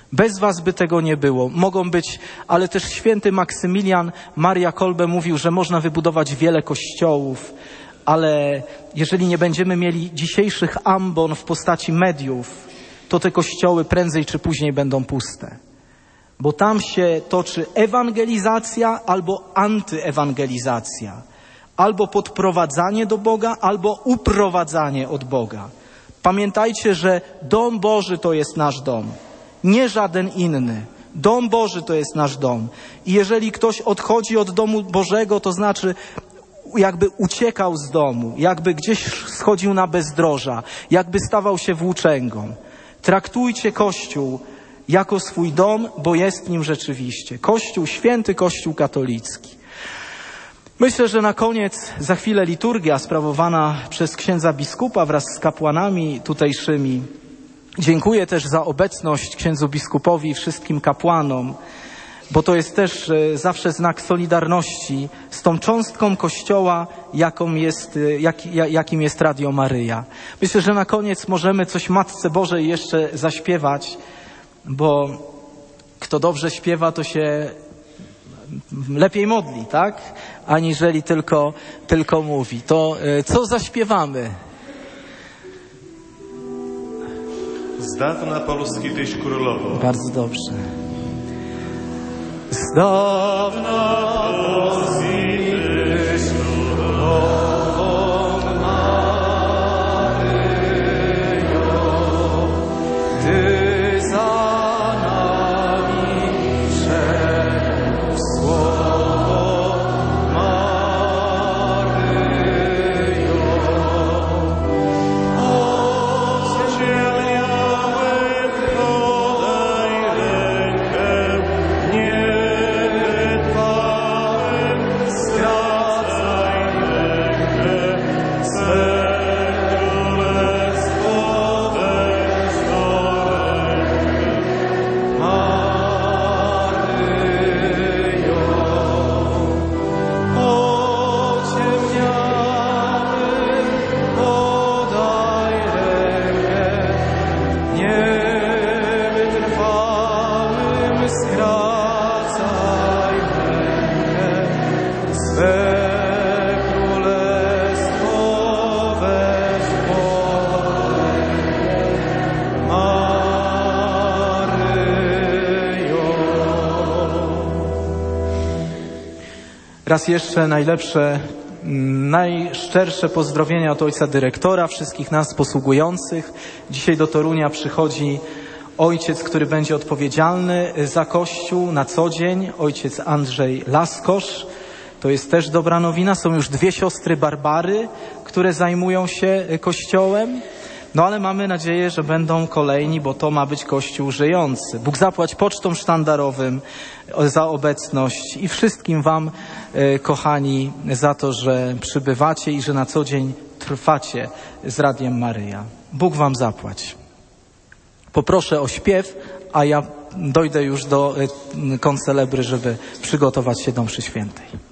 Bez was by tego nie było. Mogą być, ale też święty Maksymilian Maria Kolbe mówił, że można wybudować wiele kościołów, ale jeżeli nie będziemy mieli dzisiejszych ambon w postaci mediów, to te kościoły prędzej czy później będą puste. Bo tam się toczy ewangelizacja albo antyewangelizacja. Albo podprowadzanie do Boga, albo uprowadzanie od Boga. Pamiętajcie, że dom Boży to jest nasz dom. Nie żaden inny. Dom Boży to jest nasz dom. I jeżeli ktoś odchodzi od domu Bożego, to znaczy jakby uciekał z domu, jakby gdzieś schodził na bezdroża, jakby stawał się włóczęgą. Traktujcie Kościół jako swój dom, bo jest nim rzeczywiście. Kościół święty, Kościół katolicki. Myślę, że na koniec za chwilę liturgia sprawowana przez księdza biskupa wraz z kapłanami tutejszymi. Dziękuję też za obecność księdzu biskupowi i wszystkim kapłanom, bo to jest też zawsze znak solidarności z tą cząstką Kościoła, jakim jest Radio Maryja. Myślę, że na koniec możemy coś Matce Bożej jeszcze zaśpiewać, bo kto dobrze śpiewa, to się lepiej modli, tak? Aniżeli tylko mówi. To co zaśpiewamy? Z dawna Polski tyś królowo. Bardzo dobrze. Z dawna Polski tyś królową Maryjo, Ty za nami szedł słowo Maryjo. Ociemniałych podaj rękę, nie wytrwałym skracaj rękę, swe królestwo weź do ręki. Maryjo, ociemniałym podaj rękę, niewytrwałym skracaj rękę, swe królestwo weź pod rękę. Maryjo. Raz jeszcze najszczersze pozdrowienia od ojca dyrektora, wszystkich nas posługujących. Dzisiaj do Torunia przychodzi ojciec, który będzie odpowiedzialny za Kościół na co dzień, ojciec Andrzej Laskosz. To jest też dobra nowina. Są już 2 siostry Barbary, które zajmują się Kościołem. No ale mamy nadzieję, że będą kolejni, bo to ma być Kościół żyjący. Bóg zapłać pocztom sztandarowym za obecność i wszystkim wam, kochani, za to, że przybywacie i że na co dzień trwacie z Radiem Maryja. Bóg wam zapłać. Poproszę o śpiew, a ja dojdę już do koncelebry, żeby przygotować się do mszy świętej.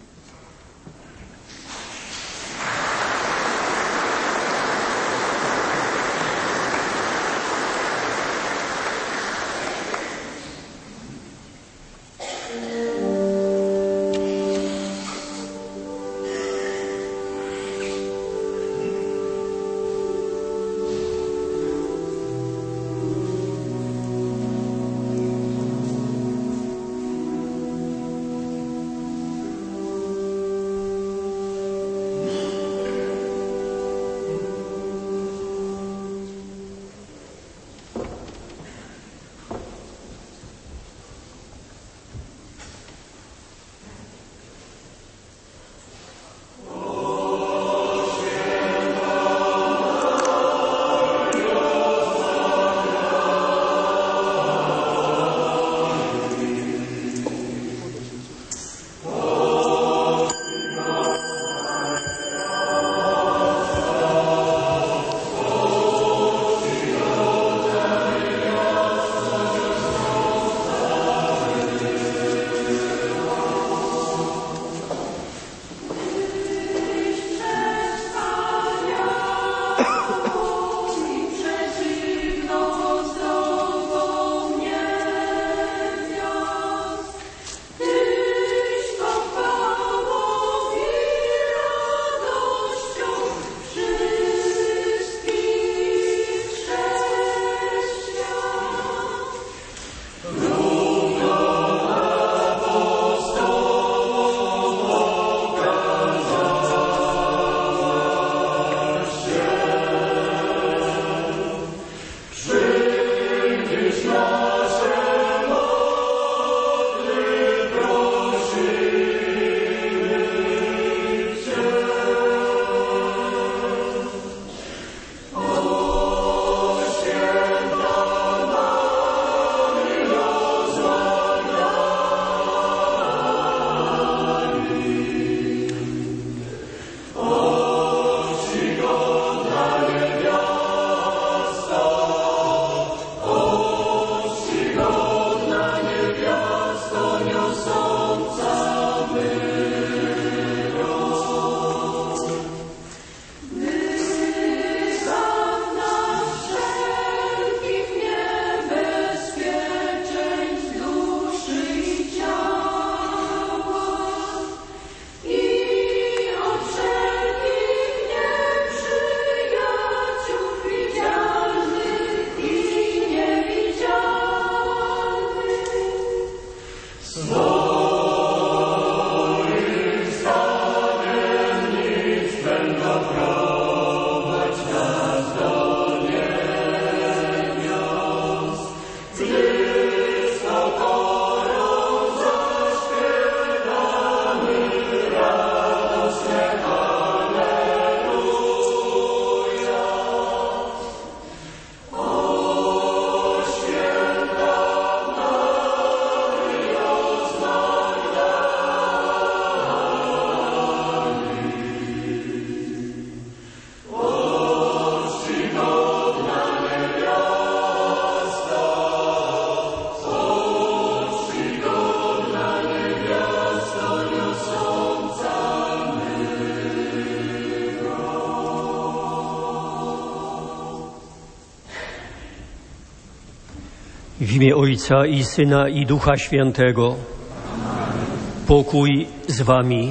W imię Ojca i Syna i Ducha Świętego. Pokój z wami.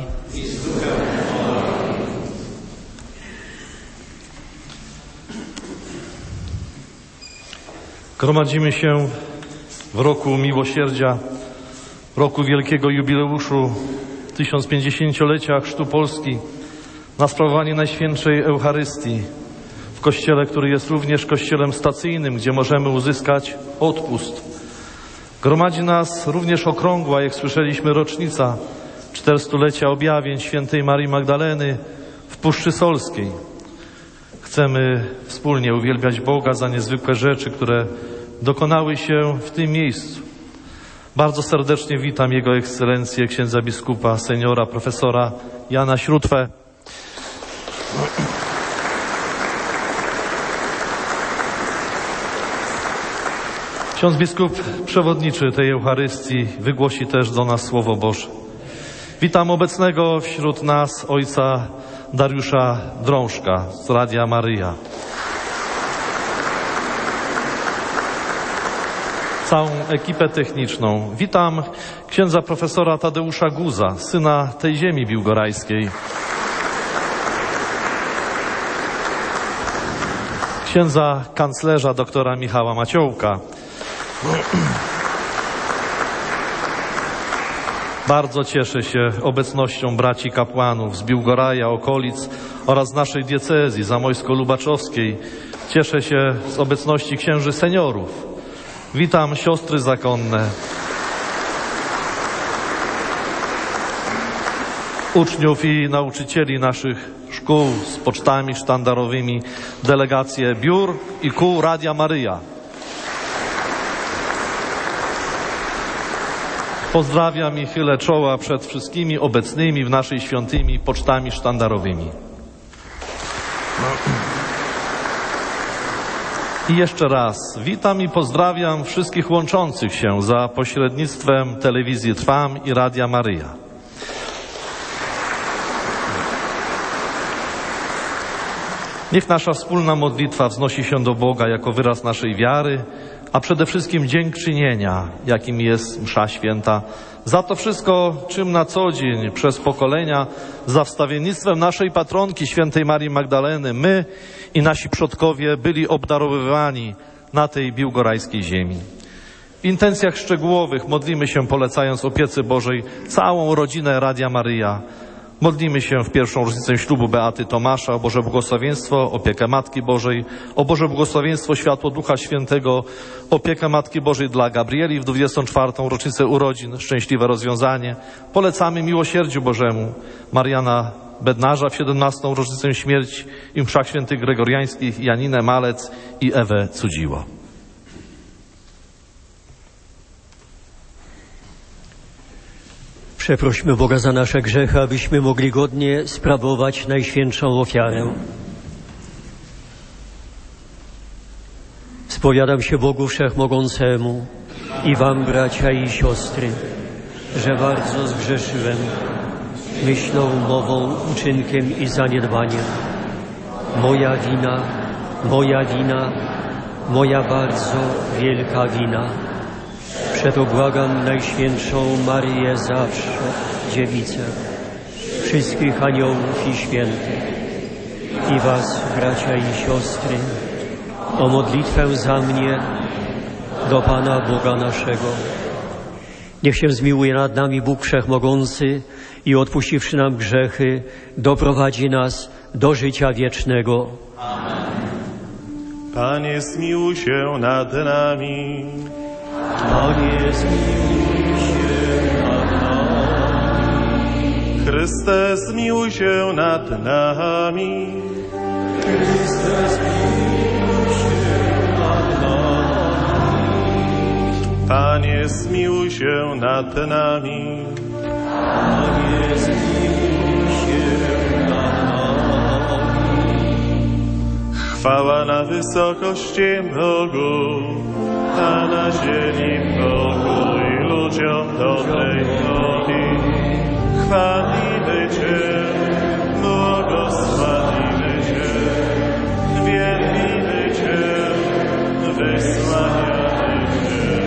Gromadzimy się w roku miłosierdzia, roku wielkiego jubileuszu 1050-lecia Chrztu Polski na sprawowanie Najświętszej Eucharystii w kościele, który jest również kościelem stacyjnym, gdzie możemy uzyskać odpust. Gromadzi nas również okrągła, jak słyszeliśmy, rocznica 400-lecia objawień świętej Marii Magdaleny w Puszczy Solskiej. Chcemy wspólnie uwielbiać Boga za niezwykłe rzeczy, które dokonały się w tym miejscu. Bardzo serdecznie witam Jego Ekscelencję, księdza biskupa, seniora, profesora Jana Śrótwę. Ksiądz biskup przewodniczy tej Eucharystii wygłosi też do nas Słowo Boże. Witam obecnego wśród nas ojca Dariusza Drążka z Radia Maryja. Całą ekipę techniczną. Witam księdza profesora Tadeusza Guza, syna tej ziemi biłgorajskiej. Księdza kanclerza doktora Michała Maciołka. Bardzo cieszę się obecnością braci kapłanów z Biłgoraja, okolic oraz naszej diecezji zamojsko-lubaczowskiej. Cieszę się z obecności księży seniorów. Witam siostry zakonne, uczniów i nauczycieli naszych szkół z pocztami sztandarowymi, delegacje biur i kół Radia Maryja. Pozdrawiam i chylę czoła przed wszystkimi obecnymi w naszej świątyni pocztami sztandarowymi. I jeszcze raz witam i pozdrawiam wszystkich łączących się za pośrednictwem telewizji Trwam i Radia Maryja. Niech nasza wspólna modlitwa wznosi się do Boga jako wyraz naszej wiary, a przede wszystkim dziękczynienia, jakim jest msza święta, za to wszystko, czym na co dzień przez pokolenia za wstawiennictwem naszej patronki, świętej Marii Magdaleny, my i nasi przodkowie byli obdarowywani na tej biłgorajskiej ziemi. W intencjach szczegółowych modlimy się, polecając opiece Bożej całą rodzinę Radia Maryja. Modlimy się w pierwszą rocznicę ślubu Beaty Tomasza o Boże błogosławieństwo, opiekę Matki Bożej, o Boże błogosławieństwo, światło Ducha Świętego, opiekę Matki Bożej dla Gabrieli w 24. rocznicę urodzin, szczęśliwe rozwiązanie. Polecamy miłosierdziu Bożemu Mariana Bednarza w 17. rocznicę śmierci i mszach świętych gregoriańskich, Janinę Malec i Ewę Cudziło. Przeprośmy Boga za nasze grzechy, abyśmy mogli godnie sprawować najświętszą ofiarę. Spowiadam się Bogu Wszechmogącemu i wam, bracia i siostry, że bardzo zgrzeszyłem myślą, mową, uczynkiem i zaniedbaniem. Moja wina, moja bardzo wielka wina. Przeto błagam Najświętszą Maryję zawsze, Dziewicę, wszystkich aniołów i świętych i was, bracia i siostry, o modlitwę za mnie do Pana Boga naszego. Niech się zmiłuje nad nami Bóg Wszechmogący i odpuściwszy nam grzechy, doprowadzi nas do życia wiecznego. Amen. Panie, zmiłuj się nad nami. Panie, zmiłuj się nad nami. Chryste, zmiłuj się nad nami. Chryste, zmiłuj się nad nami. Panie, zmiłuj się nad nami. Panie, zmiłuj się nad nami. Chwała na wysokości Bogu, a na ziemi pokój ludziom dobrej woli. Chwalimy Cię, błogosławimy Cię, wielbimy Cię, wysławiamy Cię.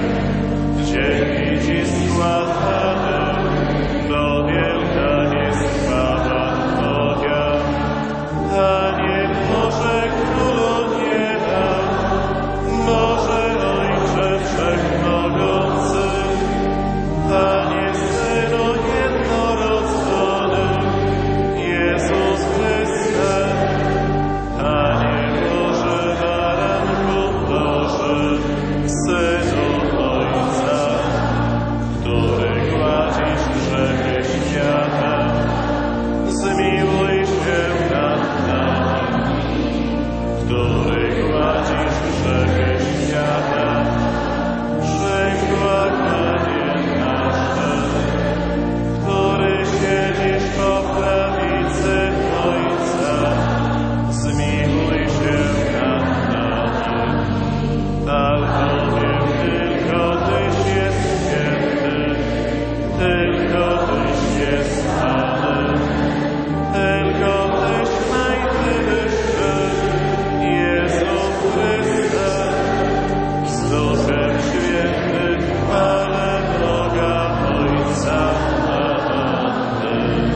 który gładzisz grzechy świata, przyjm błaganie nasze, który siedzisz po prawicy Ojca, zmiłuj się nad nami. Albowiem tylko Tyś jest święty, tylko Tyś jest Panem, tylko Tyś najwyższy, Jezu Chryste, z Duchem Świętym chwale Boga Ojca. Amen.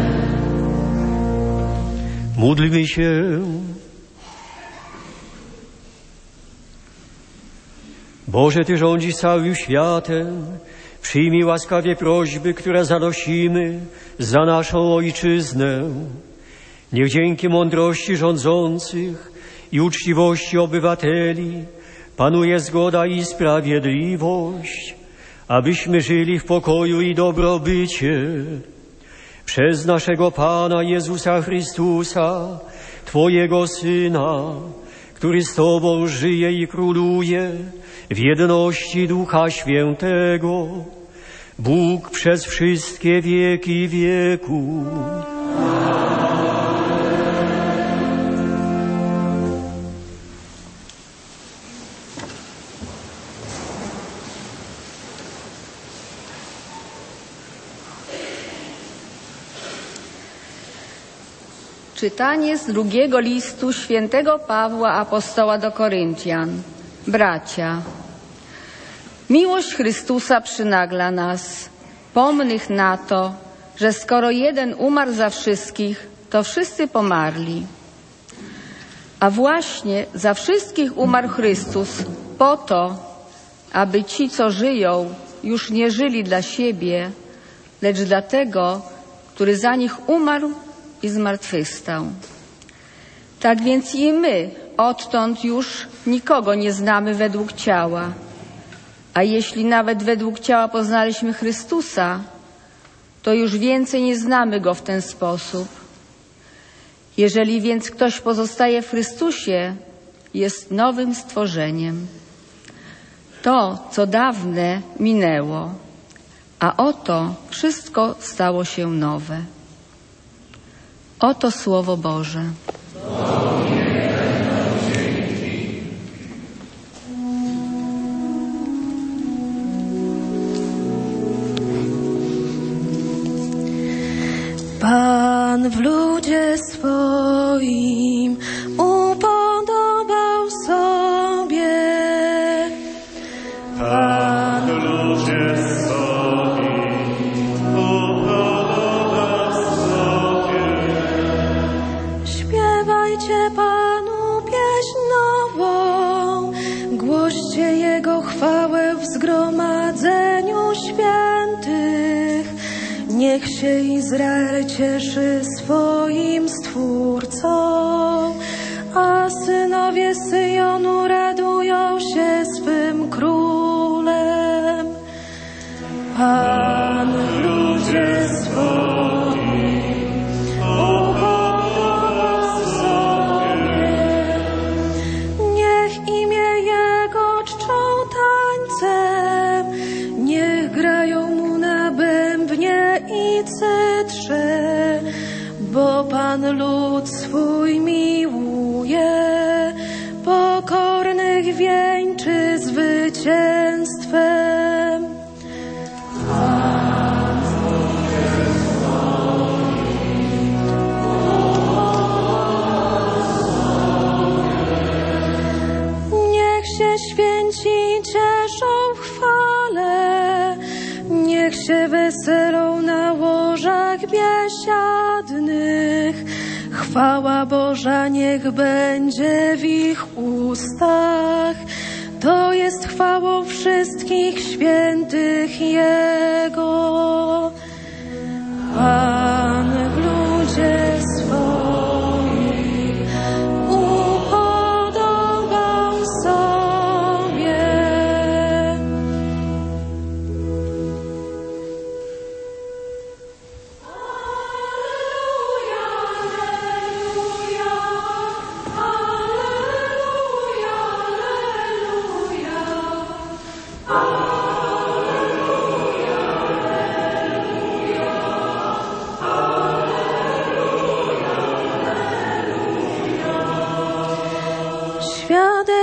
Módlmy się. Boże, Ty rządzisz całym światem, przyjmij łaskawie prośby, które zanosimy za naszą Ojczyznę. Niech dzięki mądrości rządzących i uczciwości obywateli panuje zgoda i sprawiedliwość, abyśmy żyli w pokoju i dobrobycie. Przez naszego Pana Jezusa Chrystusa, Twojego Syna, który z Tobą żyje i króluje w jedności Ducha Świętego, Bóg przez wszystkie wieki wieków. Czytanie z drugiego listu świętego Pawła Apostoła do Koryntian. Bracia, miłość Chrystusa przynagla nas, pomnych na to, że skoro jeden umarł za wszystkich, to wszyscy pomarli. A właśnie za wszystkich umarł Chrystus po to, aby ci, co żyją, już nie żyli dla siebie, lecz dla tego, który za nich umarł i zmartwychwstał. Tak więc i my odtąd już nikogo nie znamy według ciała. A jeśli nawet według ciała poznaliśmy Chrystusa, to już więcej nie znamy Go w ten sposób. Jeżeli więc ktoś pozostaje w Chrystusie, jest nowym stworzeniem. To, co dawne, minęło, a oto wszystko stało się nowe. Oto Słowo Boże. Pan w ludzie swoim upodobał sobie. Pan w ludzie swoim upodobał sobie. Śpiewajcie Panu pieśń nową, głoście Jego chwałę w zgromadzeniu świętych. Niech się Izrael cieszy swoim Stwórcą, a synowie Syjonu radują się swym Królem. Pan w ludzie swoim upodobał sobie. Niech imię Jego czczą tańcem, niech grają Mu na bębnie i cytrze, bo Pan lud swój miłuje, pokornych wieńczy zwycięstwem. Pan w ludzie swoim upodobał sobie. Niech się święci cieszą w chwale, niech się weselą na łożach biesiadnych. Chwała Boża niech będzie w ich ustach. To jest chwałą wszystkich świętych Jego. Pan w ludzie swoim upodobał sobie. Alleluja, alleluja, alleluja.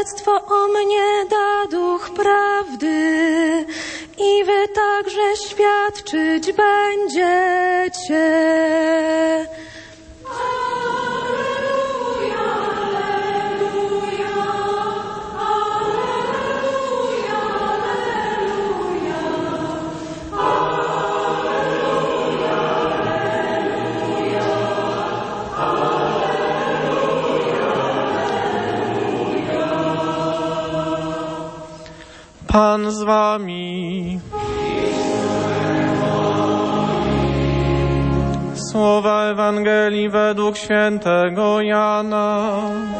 świadectwo o mnie da Duch prawdy i wy także świadczyć będziecie. Pan z wami. Słowa Ewangelii według świętego Jana.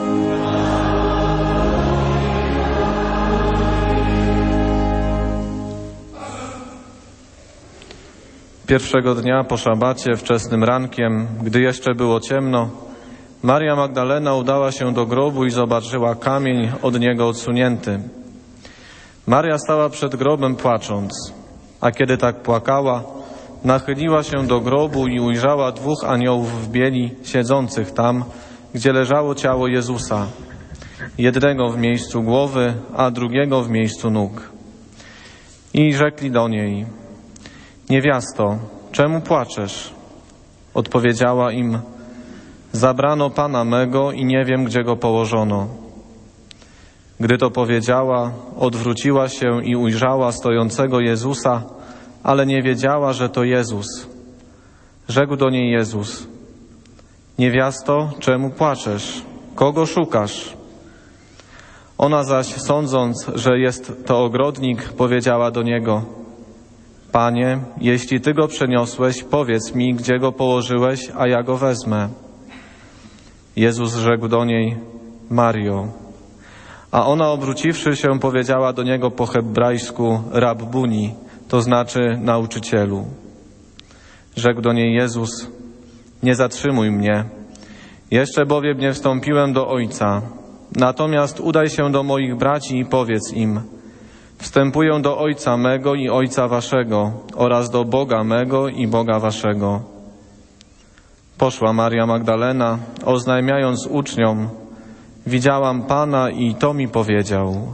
Pierwszego dnia po szabacie, wczesnym rankiem, gdy jeszcze było ciemno, Maria Magdalena udała się do grobu i zobaczyła kamień od niego odsunięty. Maria stała przed grobem płacząc, a kiedy tak płakała, nachyliła się do grobu i ujrzała 2 aniołów w bieli siedzących tam, gdzie leżało ciało Jezusa, jednego w miejscu głowy, a drugiego w miejscu nóg. I rzekli do niej: niewiasto, czemu płaczesz? Odpowiedziała im: zabrano Pana mego i nie wiem, gdzie go położono. Gdy to powiedziała, odwróciła się i ujrzała stojącego Jezusa, ale nie wiedziała, że to Jezus. Rzekł do niej Jezus: niewiasto, czemu płaczesz? Kogo szukasz? Ona zaś, sądząc, że jest to ogrodnik, powiedziała do Niego: Panie, jeśli Ty go przeniosłeś, powiedz mi, gdzie go położyłeś, a ja go wezmę. Jezus rzekł do niej: Mario. A ona, obróciwszy się, powiedziała do Niego po hebrajsku Rabbuni, to znaczy nauczycielu. Rzekł do niej Jezus: nie zatrzymuj mnie, jeszcze bowiem nie wstąpiłem do Ojca. Natomiast udaj się do moich braci i powiedz im: wstępuję do Ojca mego i Ojca waszego oraz do Boga mego i Boga waszego. Poszła Maria Magdalena, oznajmiając uczniom: widziałam Pana i to mi powiedział.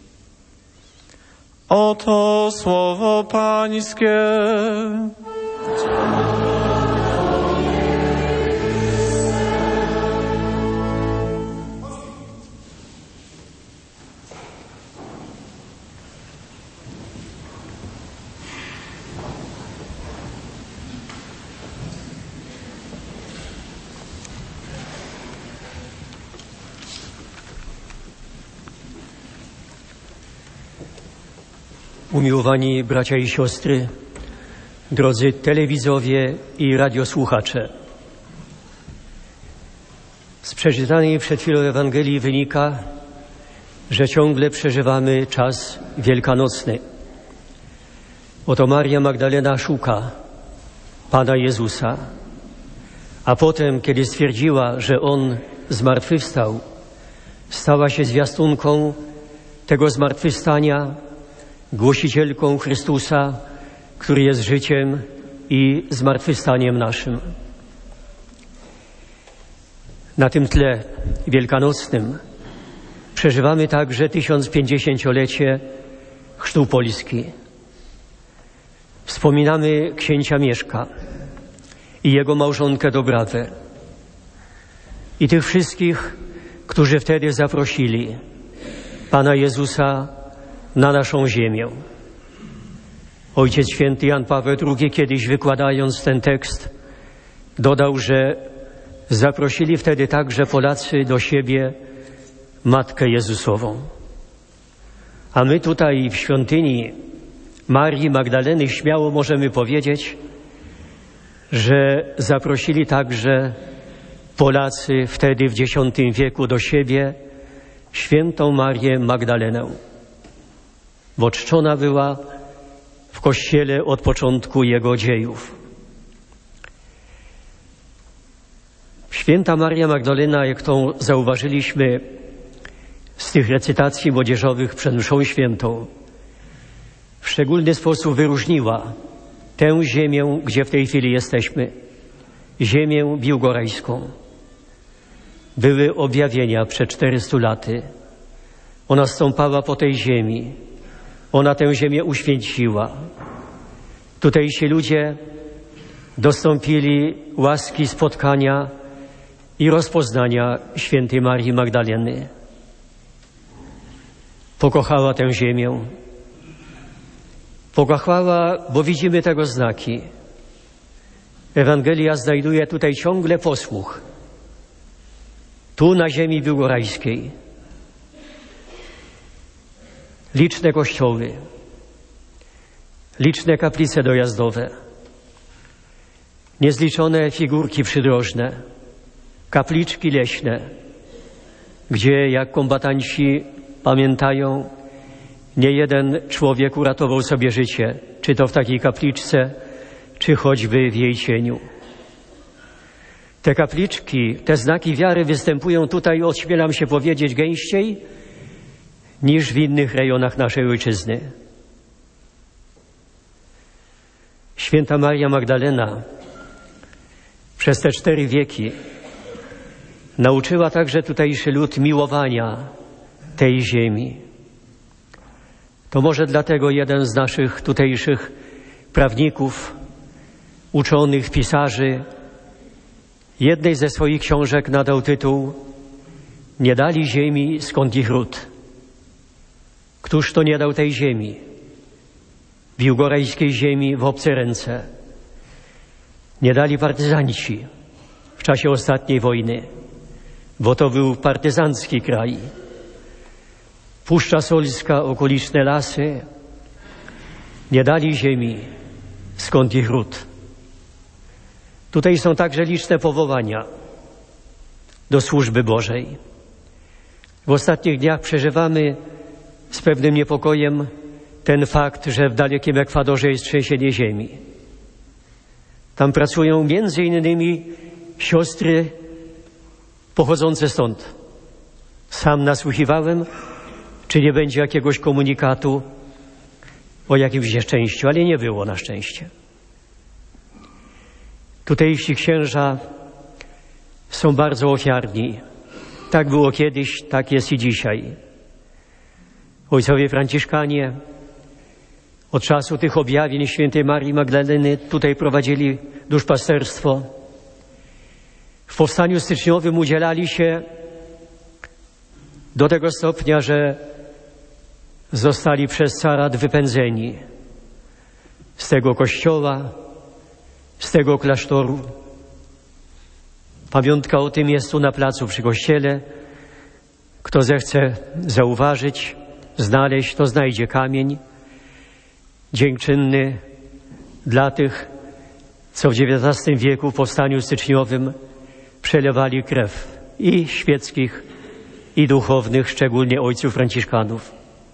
Oto słowo Pańskie. Umiłowani bracia i siostry, drodzy telewidzowie i radiosłuchacze. Z przeczytanej przed chwilą Ewangelii wynika, że ciągle przeżywamy czas wielkanocny. Oto Maria Magdalena szuka Pana Jezusa, a potem, kiedy stwierdziła, że On zmartwychwstał, stała się zwiastunką tego zmartwychwstania, głosicielką Chrystusa, który jest życiem i zmartwychwstaniem naszym. Na tym tle wielkanocnym przeżywamy także 1050-lecie chrztu Polski. Wspominamy księcia Mieszka i jego małżonkę Dobrawę i tych wszystkich, którzy wtedy zaprosili Pana Jezusa na naszą ziemię. Ojciec Święty Jan Paweł II, kiedyś wykładając ten tekst, dodał, że zaprosili wtedy także Polacy do siebie Matkę Jezusową. A my tutaj w świątyni Marii Magdaleny śmiało możemy powiedzieć, że zaprosili także Polacy wtedy w X wieku do siebie świętą Marię Magdalenę, bo czczona była w Kościele od początku jego dziejów. Święta Maria Magdalena, jak to zauważyliśmy z tych recytacji młodzieżowych przed mszą świętą, w szczególny sposób wyróżniła tę ziemię, gdzie w tej chwili jesteśmy, ziemię biłgorajską. Były objawienia przed 400 laty Ona stąpała po tej ziemi. Ona tę ziemię uświęciła. Tutejsi ludzie dostąpili łaski spotkania i rozpoznania świętej Marii Magdaleny. Pokochała tę ziemię. Pokochała, bo widzimy tego znaki. Ewangelia znajduje tutaj ciągle posłuch. Tu na ziemi biłgorajskiej. Liczne kościoły, liczne kaplice dojazdowe, niezliczone figurki przydrożne, kapliczki leśne, gdzie, jak kombatanci pamiętają, nie jeden człowiek uratował sobie życie, czy to w takiej kapliczce, czy choćby w jej cieniu. Te kapliczki, te znaki wiary występują tutaj, ośmielam się powiedzieć, gęściej niż w innych rejonach naszej ojczyzny. Święta Maria Magdalena przez te 4 wieki nauczyła także tutejszy lud miłowania tej ziemi. To może dlatego jeden z naszych tutejszych prawników, uczonych, pisarzy, jednej ze swoich książek nadał tytuł „Nie dali ziemi, skąd ich ród”. Któż to nie dał tej ziemi, biłgorajskiej ziemi, w obce ręce? Nie dali partyzanci w czasie ostatniej wojny, bo to był partyzancki kraj. Puszcza Solska, okoliczne lasy, nie dali ziemi, skąd ich ród. Tutaj są także liczne powołania do służby Bożej. W ostatnich dniach przeżywamy z pewnym niepokojem ten fakt, że w dalekim Ekwadorze jest trzęsienie ziemi. Tam pracują między innymi siostry pochodzące stąd. Sam nasłuchiwałem, czy nie będzie jakiegoś komunikatu o jakimś nieszczęściu, ale nie było na szczęście. Tutejsi księża są bardzo ofiarni. Tak było kiedyś, tak jest i dzisiaj. Ojcowie franciszkanie od czasu tych objawień świętej Marii Magdaleny tutaj prowadzili duszpasterstwo. W powstaniu styczniowym udzielali się do tego stopnia, że zostali przez carat wypędzeni z tego kościoła, z tego klasztoru. Pamiątka o tym jest tu na placu przy kościele. Kto zechce zauważyć, znaleźć, to znajdzie kamień dziękczynny dla tych, co w XIX wieku w powstaniu styczniowym przelewali krew i świeckich, i duchownych, szczególnie ojców franciszkanów.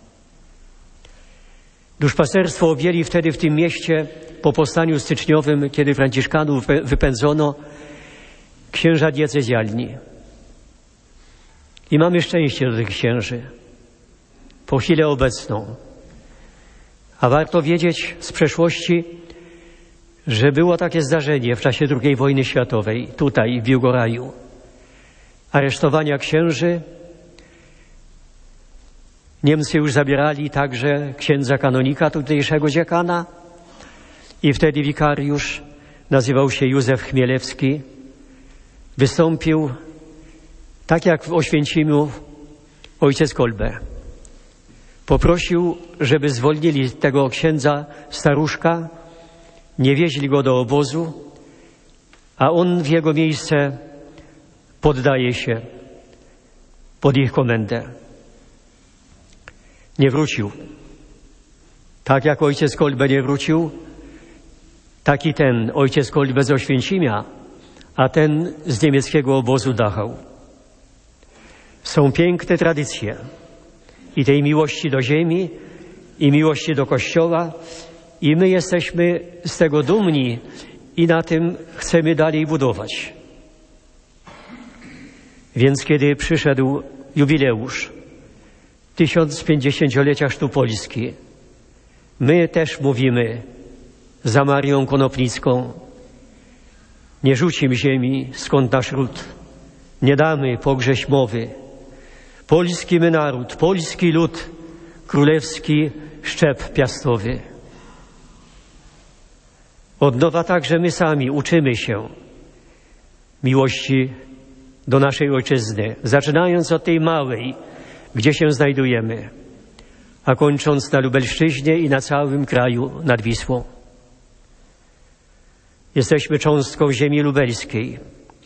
Duszpasterstwo objęli wtedy w tym mieście po powstaniu styczniowym, kiedy franciszkanów wypędzono, księża diecezjalni. I mamy szczęście do tych księży po chwilę obecną. A warto wiedzieć z przeszłości, że było takie zdarzenie w czasie II wojny światowej, tutaj w Biłgoraju. Aresztowania księży. Niemcy już zabierali także księdza kanonika, tutejszego dziekana, i wtedy wikariusz, nazywał się Józef Chmielewski, wystąpił, tak jak w Oświęcimiu ojciec Kolbe. Poprosił, żeby zwolnili tego księdza staruszka, nie wieźli go do obozu, a on w jego miejsce poddaje się pod ich komendę. Nie wrócił. Tak jak ojciec Kolbe nie wrócił, tak i ten ojciec Kolbe z Oświęcimia, a ten z niemieckiego obozu Dachau. Są piękne tradycje i tej miłości do ziemi, i miłości do Kościoła, i my jesteśmy z tego dumni i na tym chcemy dalej budować. Więc kiedy przyszedł jubileusz 1050-lecia chrztu Polski, my też mówimy za Marią Konopnicką: nie rzucim ziemi, skąd nasz ród, nie damy pogrześć mowy, polski my naród, polski lud, królewski szczep piastowy. Od nowa także my sami uczymy się miłości do naszej ojczyzny, zaczynając od tej małej, gdzie się znajdujemy, a kończąc na Lubelszczyźnie i na całym kraju nad Wisłą. Jesteśmy cząstką ziemi lubelskiej.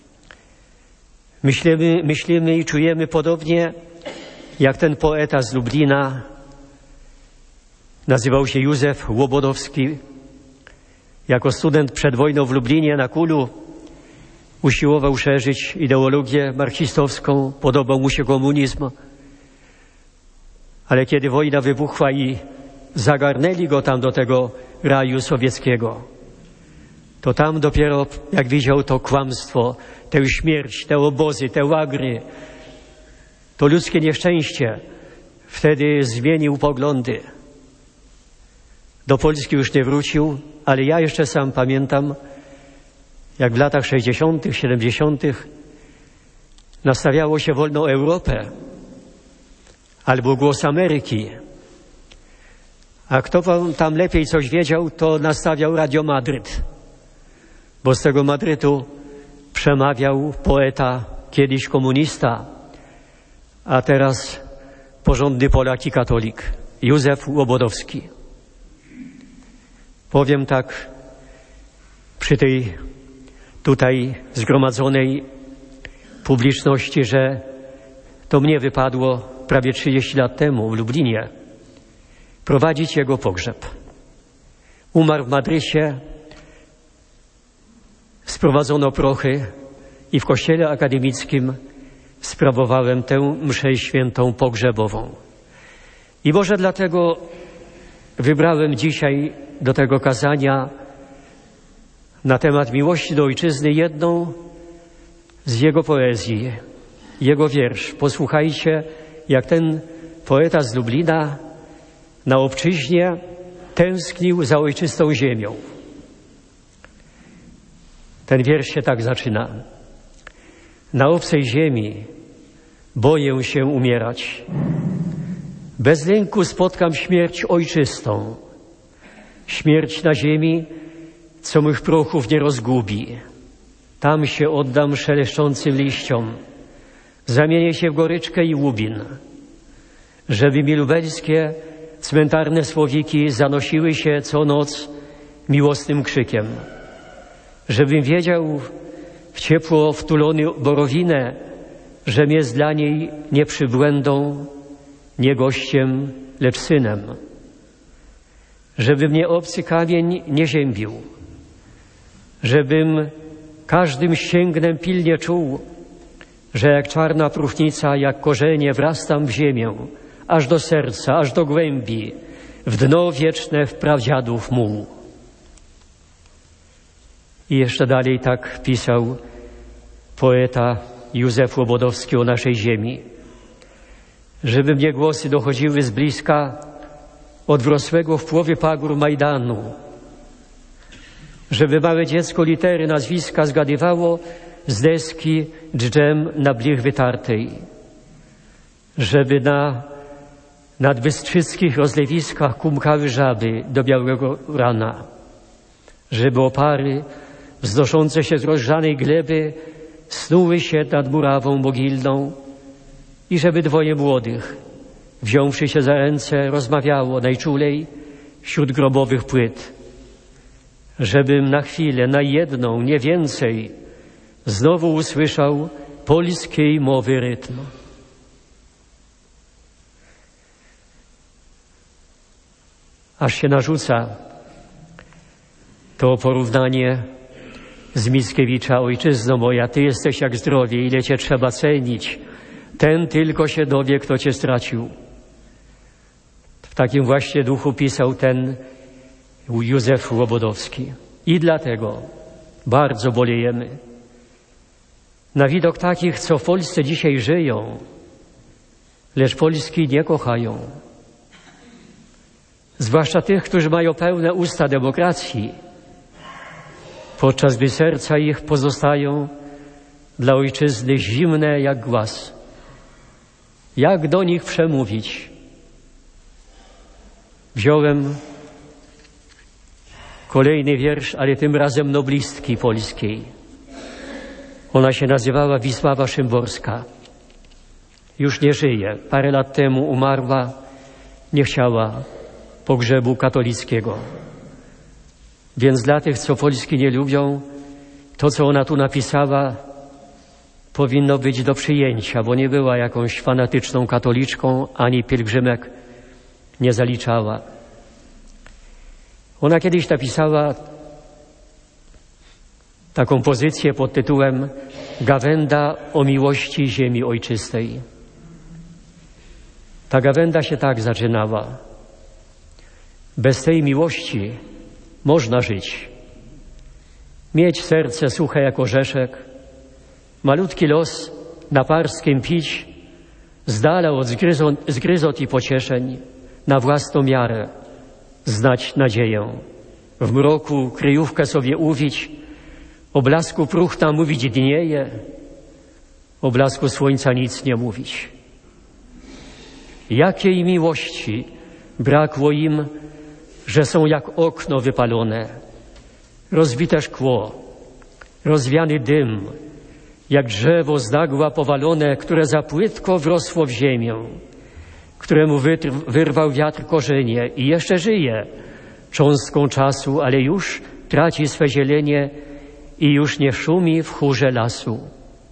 Myślimy i czujemy podobnie jak ten poeta z Lublina, nazywał się Józef Łobodowski. Jako student przed wojną w Lublinie na Kulu usiłował szerzyć ideologię marksistowską, podobał mu się komunizm, ale kiedy wojna wybuchła i zagarnęli go tam do tego raju sowieckiego, to tam dopiero, jak widział to kłamstwo, tę śmierć, te obozy, te łagry, to ludzkie nieszczęście, wtedy zmienił poglądy. Do Polski już nie wrócił, ale ja jeszcze sam pamiętam, jak w latach 60., 70. nastawiało się Wolną Europę albo Głos Ameryki. A kto tam lepiej coś wiedział, to nastawiał Radio Madryt, bo z tego Madrytu przemawiał poeta, kiedyś komunista, a teraz porządny Polak i katolik, Józef Łobodowski. Powiem tak, przy tej tutaj zgromadzonej publiczności, że to mnie wypadło prawie 30 lat temu w Lublinie prowadzić jego pogrzeb. Umarł w Madrycie, sprowadzono prochy i w kościele akademickim sprawowałem tę mszę świętą pogrzebową. I może dlatego wybrałem dzisiaj do tego kazania na temat miłości do ojczyzny jedną z jego poezji, jego wiersz. Posłuchajcie, jak ten poeta z Lublina na obczyźnie tęsknił za ojczystą ziemią. Ten wiersz się tak zaczyna. Na obcej ziemi boję się umierać. Bez lęku spotkam śmierć ojczystą. Śmierć na ziemi, co mych prochów nie rozgubi. Tam się oddam szeleszczącym liściom. Zamienię się w goryczkę i łubin. Żeby mi lubelskie, cmentarne słowiki zanosiły się co noc miłosnym krzykiem. Żebym wiedział w ciepło wtulony borowinę, żem jest dla niej nie przybłędą, nie gościem, lecz synem. Żeby mnie obcy kamień nie ziębił, żebym każdym ścięgnem pilnie czuł, że jak czarna próchnica, jak korzenie wrastam w ziemię, aż do serca, aż do głębi, w dno wieczne w pradziadów muł. I jeszcze dalej tak pisał poeta Józef Łobodowski o naszej ziemi. Żeby mnie głosy dochodziły z bliska od wrosłego w połowie pagór Majdanu. Żeby małe dziecko litery nazwiska zgadywało z deski dżdżem na blich wytartej. Żeby nad bystrzyckich rozlewiskach kumkały żaby do białego rana. Żeby opary wznoszące się z rozgrzanej gleby snuły się nad murawą mogilną i żeby dwoje młodych, wziąwszy się za ręce, rozmawiało najczulej wśród grobowych płyt. Żebym na chwilę, na jedną, nie więcej, znowu usłyszał polskiej mowy rytm. Aż się narzuca to porównanie z Mickiewicza: ojczyzno moja, ty jesteś jak zdrowie, ile cię trzeba cenić. Ten tylko się dowie, kto cię stracił. W takim właśnie duchu pisał ten Józef Łobodowski. I dlatego bardzo bolejemy na widok takich, co w Polsce dzisiaj żyją, lecz Polski nie kochają. Zwłaszcza tych, którzy mają pełne usta demokracji, podczas gdy serca ich pozostają dla ojczyzny zimne jak głaz. Jak do nich przemówić? Wziąłem kolejny wiersz, ale tym razem noblistki polskiej. Ona się nazywała Wisława Szymborska. Już nie żyje. Parę lat temu umarła, nie chciała pogrzebu katolickiego. Więc dla tych, co Polski nie lubią, to, co ona tu napisała, powinno być do przyjęcia, bo nie była jakąś fanatyczną katoliczką, ani pielgrzymek nie zaliczała. Ona kiedyś napisała taką pozycję pod tytułem Gawęda o miłości ziemi ojczystej. Ta gawęda się tak zaczynała. Bez tej miłości można żyć. Mieć serce suche jak orzeszek, malutki los na parskiem pić, z dala od zgryzot i pocieszeń, na własną miarę znać nadzieję. W mroku kryjówkę sobie uwić, o blasku próchna mówić dnieje, o blasku słońca nic nie mówić. Jakiej miłości brakło im, że są jak okno wypalone, rozbite szkło, rozwiany dym, jak drzewo z nagła powalone, które za płytko wrosło w ziemię, któremu wyrwał wiatr korzenie i jeszcze żyje cząstką czasu, ale już traci swe zielenie i już nie szumi w chórze lasu.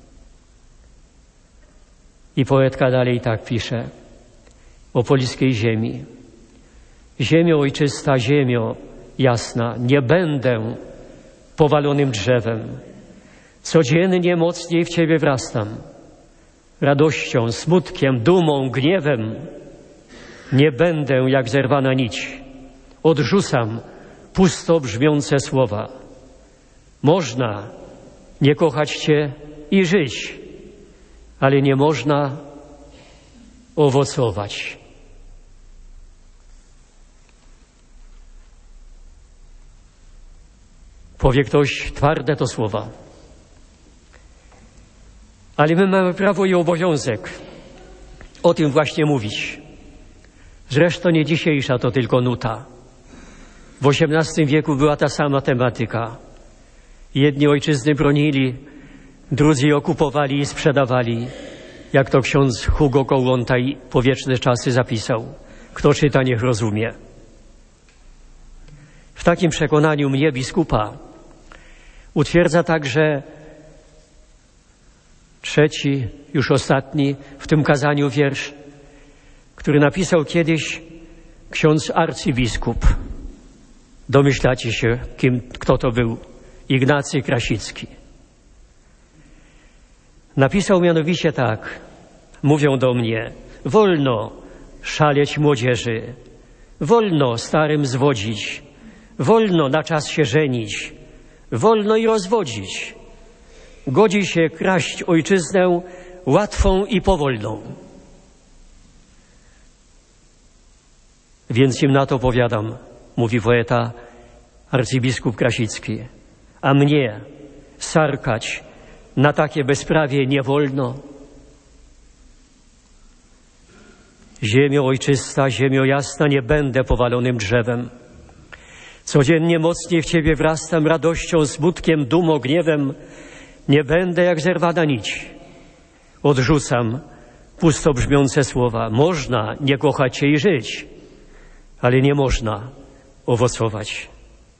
I poetka dalej tak pisze o polskiej ziemi. Ziemio ojczysta, ziemio jasna, nie będę powalonym drzewem. Codziennie mocniej w Ciebie wrastam. Radością, smutkiem, dumą, gniewem. Nie będę jak zerwana nić. Odrzucam pusto brzmiące słowa. Można nie kochać Cię i żyć, ale nie można owocować. Powie ktoś, twarde to słowa. Ale my mamy prawo i obowiązek o tym właśnie mówić. Zresztą nie dzisiejsza to tylko nuta. W XVIII wieku była ta sama tematyka. Jedni ojczyzny bronili, drudzy okupowali i sprzedawali. Jak to ksiądz Hugo Kołłątaj po wieczne czasy zapisał. Kto czyta, niech rozumie. W takim przekonaniu mnie, biskupa, utwierdza także trzeci, już ostatni w tym kazaniu wiersz, który napisał kiedyś ksiądz arcybiskup. Domyślacie się, kto to był? Ignacy Krasicki. Napisał mianowicie tak. Mówią do mnie, wolno szaleć młodzieży, wolno starym zwodzić, wolno na czas się żenić, wolno i rozwodzić. Godzi się kraść ojczyznę łatwą i powolną. Więc im na to powiadam, mówi poeta arcybiskup Krasicki, a mnie sarkać na takie bezprawie nie wolno. Ziemio ojczysta, ziemio jasna, nie będę powalonym drzewem. Codziennie mocniej w Ciebie wrastam radością, smutkiem, dumą, gniewem. Nie będę jak zerwana nić. Odrzucam pusto brzmiące słowa. Można nie kochać się i żyć, ale nie można owocować.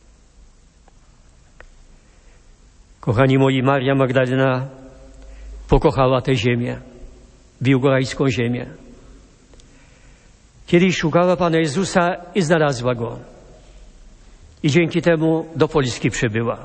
Kochani moi, Maria Magdalena pokochała tę ziemię, biłgorajską ziemię. Kiedyś szukała Pana Jezusa i znalazła Go. I dzięki temu do Polski przybyła.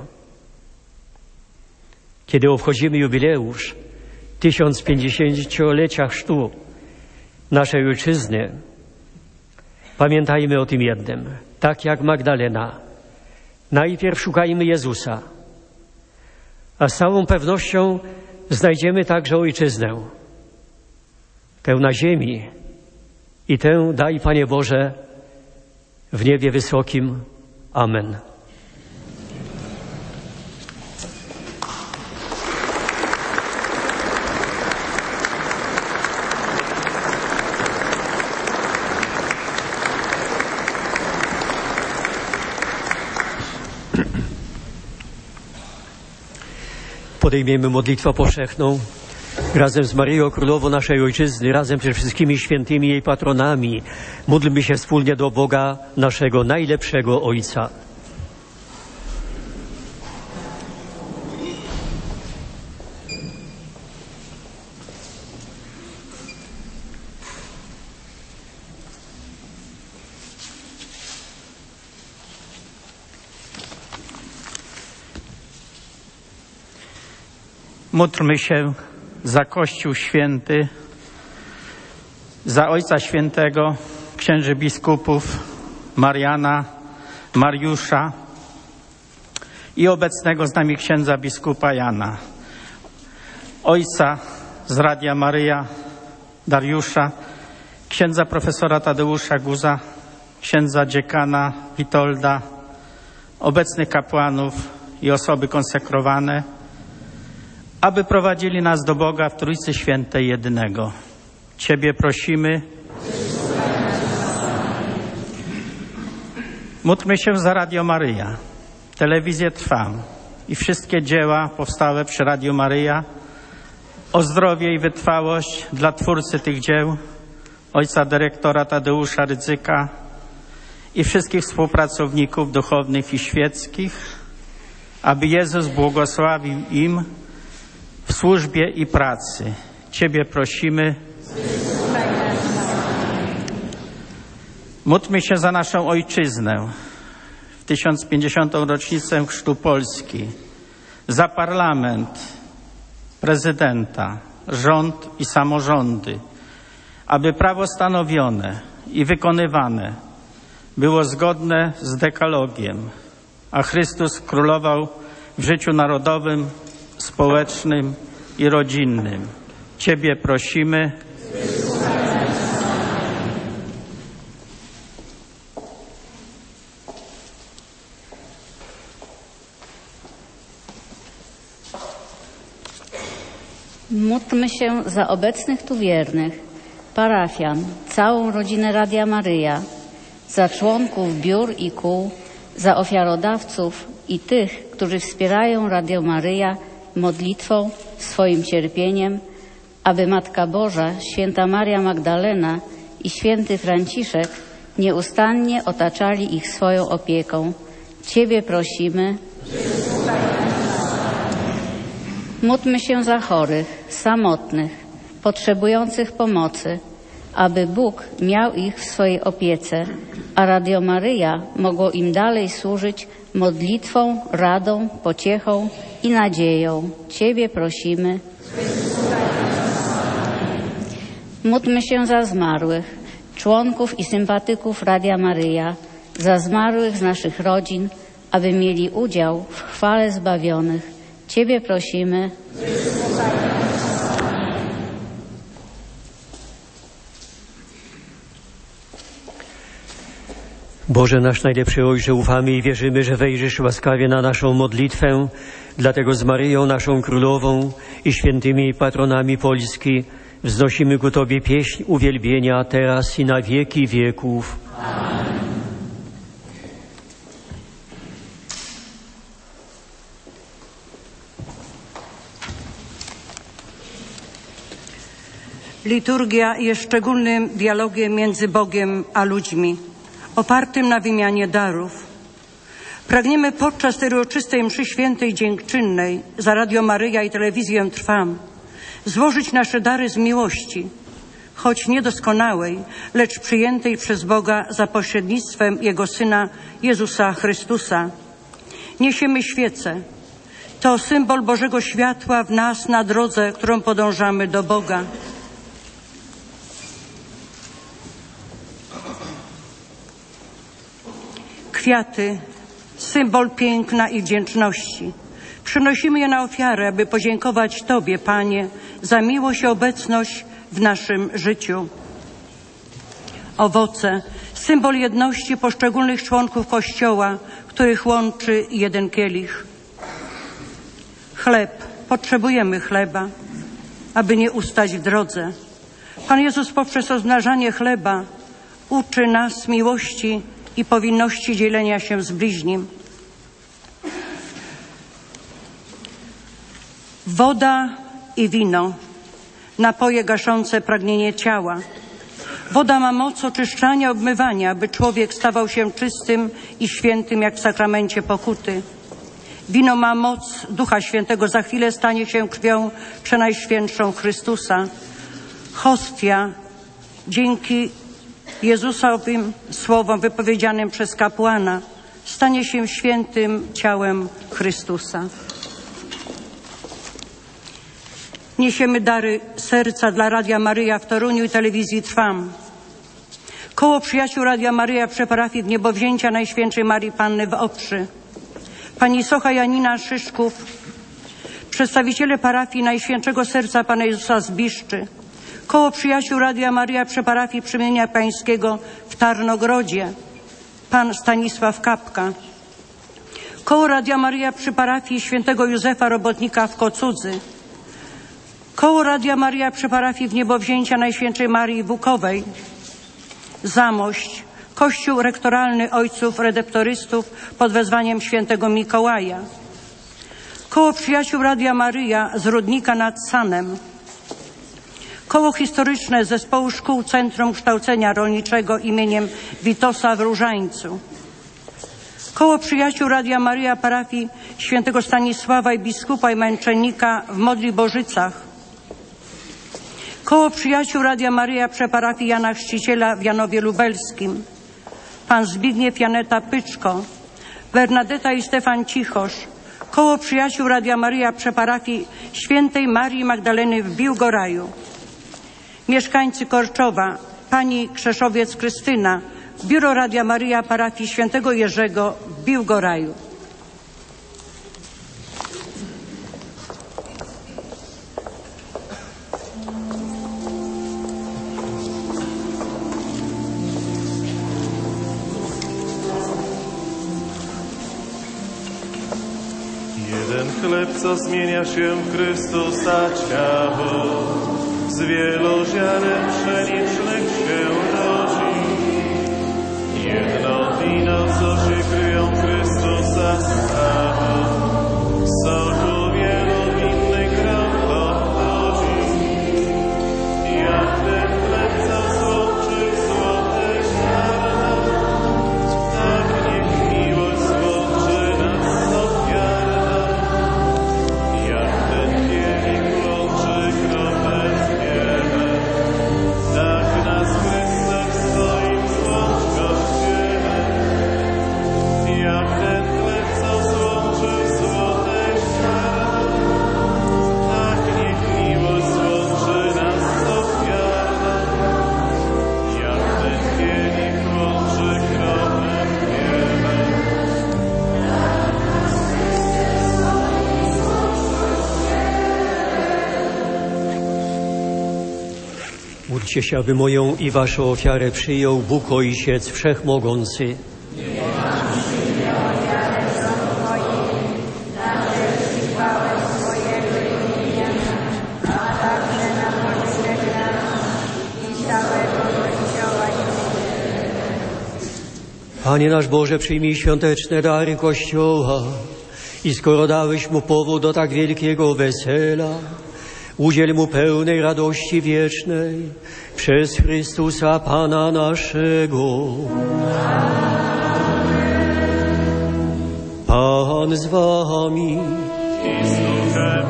Kiedy obchodzimy jubileusz 1050-lecia chrztu naszej ojczyzny, pamiętajmy o tym jednym. Tak jak Magdalena, najpierw szukajmy Jezusa, a z całą pewnością znajdziemy także ojczyznę. Tę na ziemi i tę daj, Panie Boże, w niebie wysokim. Amen. podejmiemy modlitwę powszechną. Razem z Maryją Królową naszej Ojczyzny, razem ze wszystkimi świętymi jej patronami, módlmy się wspólnie do Boga, naszego najlepszego Ojca. Módlmy się za Kościół Święty, za Ojca Świętego, księży biskupów Mariana, Mariusza i obecnego z nami księdza biskupa Jana, ojca z Radia Maryja Dariusza, księdza profesora Tadeusza Guza, księdza dziekana Witolda, obecnych kapłanów i osoby konsekrowane, aby prowadzili nas do Boga w Trójcy Świętej jedynego. Ciebie prosimy. Módlmy się za Radio Maryja, Telewizję Trwam i wszystkie dzieła powstałe przy Radiu Maryja, o zdrowie i wytrwałość dla twórcy tych dzieł, ojca dyrektora Tadeusza Rydzyka i wszystkich współpracowników duchownych i świeckich, aby Jezus błogosławił im w służbie i pracy. Ciebie prosimy. Módlmy się za naszą Ojczyznę w 1050. rocznicę chrztu Polski, za parlament, prezydenta, rząd i samorządy, aby prawo stanowione i wykonywane było zgodne z dekalogiem, a Chrystus królował w życiu narodowym, społecznym i rodzinnym. Ciebie prosimy. Módlmy się za obecnych tu wiernych, parafian, całą rodzinę Radia Maryja, za członków biur i kół, za ofiarodawców i tych, którzy wspierają Radio Maryja modlitwą, swoim cierpieniem, aby Matka Boża, święta Maria Magdalena i święty Franciszek nieustannie otaczali ich swoją opieką. Ciebie prosimy. Módlmy się za chorych, samotnych, potrzebujących pomocy, aby Bóg miał ich w swojej opiece, a Radio Maryja mogło im dalej służyć modlitwą, radą, pociechą i nadzieją. Ciebie prosimy. Módlmy się za zmarłych, członków i sympatyków Radia Maryja, za zmarłych z naszych rodzin, aby mieli udział w chwale zbawionych. Ciebie prosimy. Boże nasz najlepszy Ojcze, ufamy i wierzymy, że wejrzysz łaskawie na naszą modlitwę, dlatego z Maryją, naszą Królową i świętymi patronami Polski wznosimy ku Tobie pieśń uwielbienia teraz i na wieki wieków. Amen. Liturgia jest szczególnym dialogiem między Bogiem a ludźmi, opartym na wymianie darów. Pragniemy podczas tej uroczystej mszy świętej dziękczynnej za Radio Maryja i Telewizję Trwam złożyć nasze dary z miłości, choć niedoskonałej, lecz przyjętej przez Boga za pośrednictwem Jego Syna Jezusa Chrystusa. Niesiemy świece. To symbol Bożego światła w nas na drodze, którą podążamy do Boga. Kwiaty, symbol piękna i wdzięczności. Przynosimy je na ofiarę, aby podziękować Tobie, Panie, za miłość i obecność w naszym życiu. Owoce, symbol jedności poszczególnych członków Kościoła, których łączy jeden kielich. Chleb, potrzebujemy chleba, aby nie ustać w drodze. Pan Jezus poprzez rozmnażanie chleba uczy nas miłości i powinności dzielenia się z bliźnim. Woda i wino, napoje gaszące pragnienie ciała. Woda ma moc oczyszczania, obmywania, aby człowiek stawał się czystym i świętym jak w sakramencie pokuty. Wino ma moc Ducha Świętego, za chwilę stanie się krwią przenajświętszą Chrystusa. Hostia dzięki Jezusowym słowom wypowiedzianym przez kapłana stanie się świętym ciałem Chrystusa. Niesiemy dary serca dla Radia Maryja w Toruniu i telewizji Trwam. Koło Przyjaciół Radia Maryja przy parafii Wniebowzięcia Najświętszej Marii Panny w Oprzy. Pani Socha Janina Szyszków, przedstawiciele parafii Najświętszego Serca Pana Jezusa z Biszczy. Koło Przyjaciół Radia Maryja przy parafii Przemienia Pańskiego w Tarnogrodzie. Pan Stanisław Kapka. Koło Radia Maryja przy parafii Świętego Józefa Robotnika w Kocudzy. Koło Radia Maryja przy parafii Wniebowzięcia Najświętszej Marii Wukowej. Zamość. Kościół rektoralny Ojców Redemptorystów pod wezwaniem Świętego Mikołaja. Koło Przyjaciół Radia Maryja z Rudnika nad Sanem. Koło historyczne Zespołu Szkół Centrum Kształcenia Rolniczego imieniem Witosa w Różańcu. Koło Przyjaciół Radia Maryja parafii Świętego Stanisława i biskupa i męczennika w Modliborzycach. Koło Przyjaciół Radia Maryja przy parafii Jana Chrzciciela w Janowie Lubelskim. Pan Zbigniew Janeta Pyczko, Bernadeta i Stefan Cichosz. Koło Przyjaciół Radia Maryja przy parafii Świętej Marii Magdaleny w Biłgoraju. Mieszkańcy Korczowa, pani Krzeszowiec Krystyna, Biuro Radia Maryja parafii Świętego Jerzego w Biłgoraju. Jeden chleb, co zmienia się w Chrystusa ciało, z wielu ziaren pszenicznych się rodzi. Jedno wino, co się kryją Chrystusa stało, z soku wielu winnych gron pochodzi. Jak ten chleb, co złączy złote ziarna, tak niech miłość złączy nas z ofiarna. Jak ten kielich łączy kropel z piewem, tak nas Chrystus w swoim złącz Kościele. Jak ten chleb, co złączy złote ziarna, tak niech miłość złączy nas z ofiarna. Jak ten kielich łączy kropel z piewem, Módlcie się, aby moją i waszą ofiarę przyjął Bóg Ojciec Wszechmogący. Panie nasz Boże, przyjmij świąteczne dary Kościoła i skoro dałeś mu powód do tak wielkiego wesela, udziel mu pełnej radości wiecznej przez Chrystusa Pana naszego. Pan z wami. i z duchem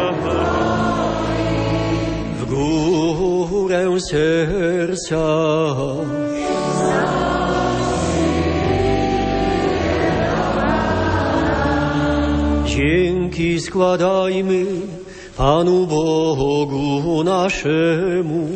W górę serca. Dzięki składajmy Panu Bogu naszemu.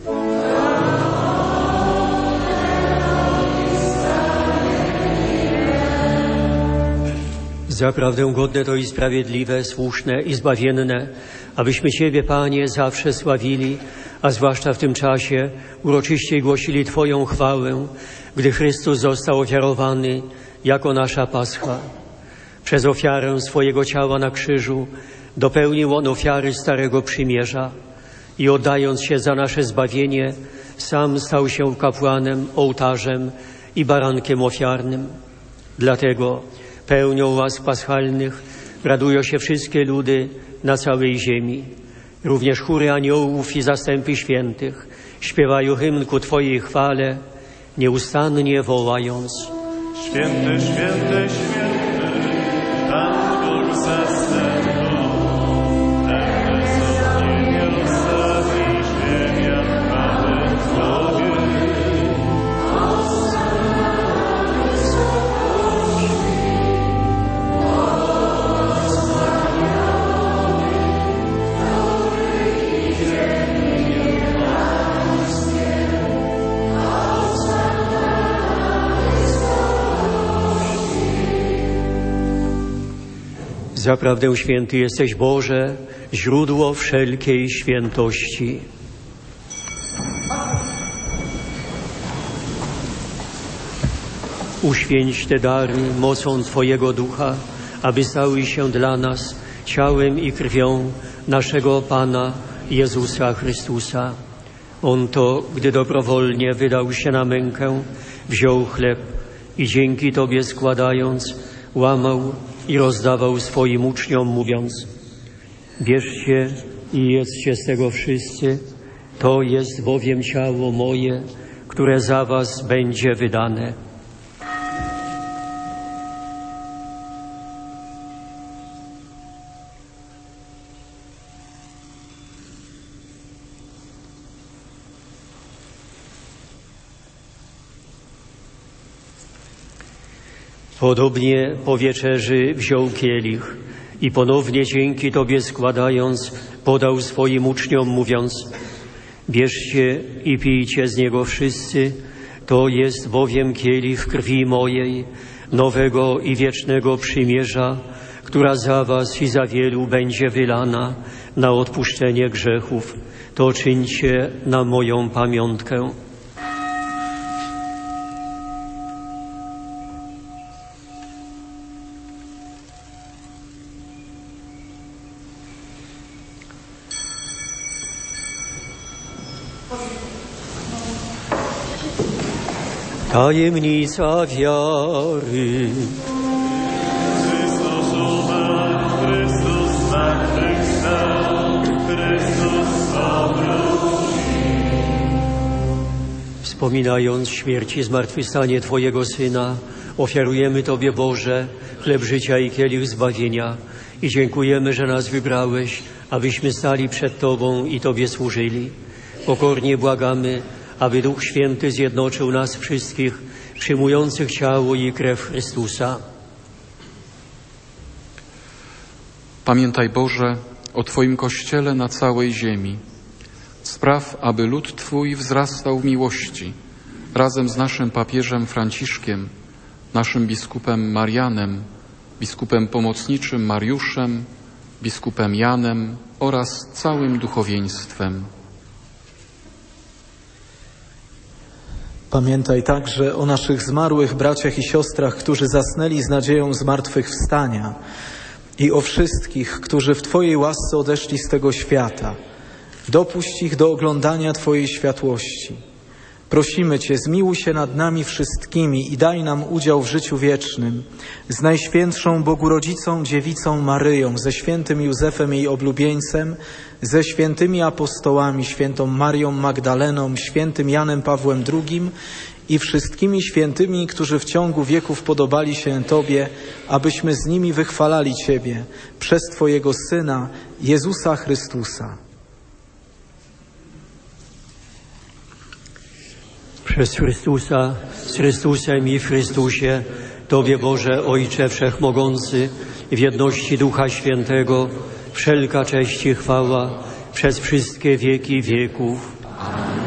Zaprawdę godne to i sprawiedliwe, słuszne i zbawienne, abyśmy Ciebie, Panie, zawsze sławili, a zwłaszcza w tym czasie uroczyście głosili Twoją chwałę, gdy Chrystus został ofiarowany jako nasza Pascha. Przez ofiarę swojego ciała na krzyżu dopełnił On ofiary Starego Przymierza i oddając się za nasze zbawienie, sam stał się kapłanem, ołtarzem i barankiem ofiarnym. Dlatego pełnią łask paschalnych radują się wszystkie ludy na całej ziemi. Również chóry aniołów i zastępy świętych śpiewają hymn ku Twojej chwale, nieustannie wołając: Święty, święty, święty, Pan Bóg zastępów, pełne są niebiosa i ziemia chwały Tobie. Zaprawdę święty jesteś, Boże, źródło wszelkiej świętości. Uświęć te dary mocą Twojego Ducha, aby stały się dla nas ciałem i krwią naszego Pana Jezusa Chrystusa. On to, gdy dobrowolnie wydał się na mękę, wziął chleb i dzięki Tobie składając, łamał i rozdawał swoim uczniom, mówiąc: bierzcie i jedzcie z tego wszyscy, to jest bowiem ciało moje, które za was będzie wydane. Podobnie po wieczerzy wziął kielich i ponownie dzięki Tobie składając, podał swoim uczniom, mówiąc: bierzcie i pijcie z niego wszyscy, to jest bowiem kielich krwi mojej, nowego i wiecznego przymierza, która za was i za wielu będzie wylana na odpuszczenie grzechów. To czyńcie na moją pamiątkę. Tajemnica wiary. Chrystus umarł, Chrystus zmartwychwstał, Chrystus powróci. Wspominając śmierć i zmartwychwstanie Twojego Syna, ofiarujemy Tobie, Boże, chleb życia i kielich zbawienia i dziękujemy, że nas wybrałeś, abyśmy stali przed Tobą i Tobie służyli. Pokornie błagamy, aby Duch Święty zjednoczył nas wszystkich, przyjmujących ciało i krew Chrystusa. Pamiętaj, Boże, o Twoim Kościele na całej ziemi. Spraw, aby lud Twój wzrastał w miłości, razem z naszym papieżem Franciszkiem, naszym biskupem Marianem, biskupem pomocniczym Mariuszem, biskupem Janem oraz całym duchowieństwem. Pamiętaj także o naszych zmarłych braciach i siostrach, którzy zasnęli z nadzieją zmartwychwstania, i o wszystkich, którzy w Twojej łasce odeszli z tego świata. Dopuść ich do oglądania Twojej światłości. Prosimy Cię, zmiłuj się nad nami wszystkimi i daj nam udział w życiu wiecznym z Najświętszą Bogurodzicą Dziewicą Maryją, ze świętym Józefem jej oblubieńcem, ze świętymi apostołami, świętą Marią Magdaleną, świętym Janem Pawłem II i wszystkimi świętymi, którzy w ciągu wieków podobali się Tobie, abyśmy z nimi wychwalali Ciebie przez Twojego Syna, Jezusa Chrystusa. Przez Chrystusa, z Chrystusem i w Chrystusie, Tobie, Boże, Ojcze Wszechmogący, w jedności Ducha Świętego, wszelka cześć i chwała przez wszystkie wieki wieków. Amen.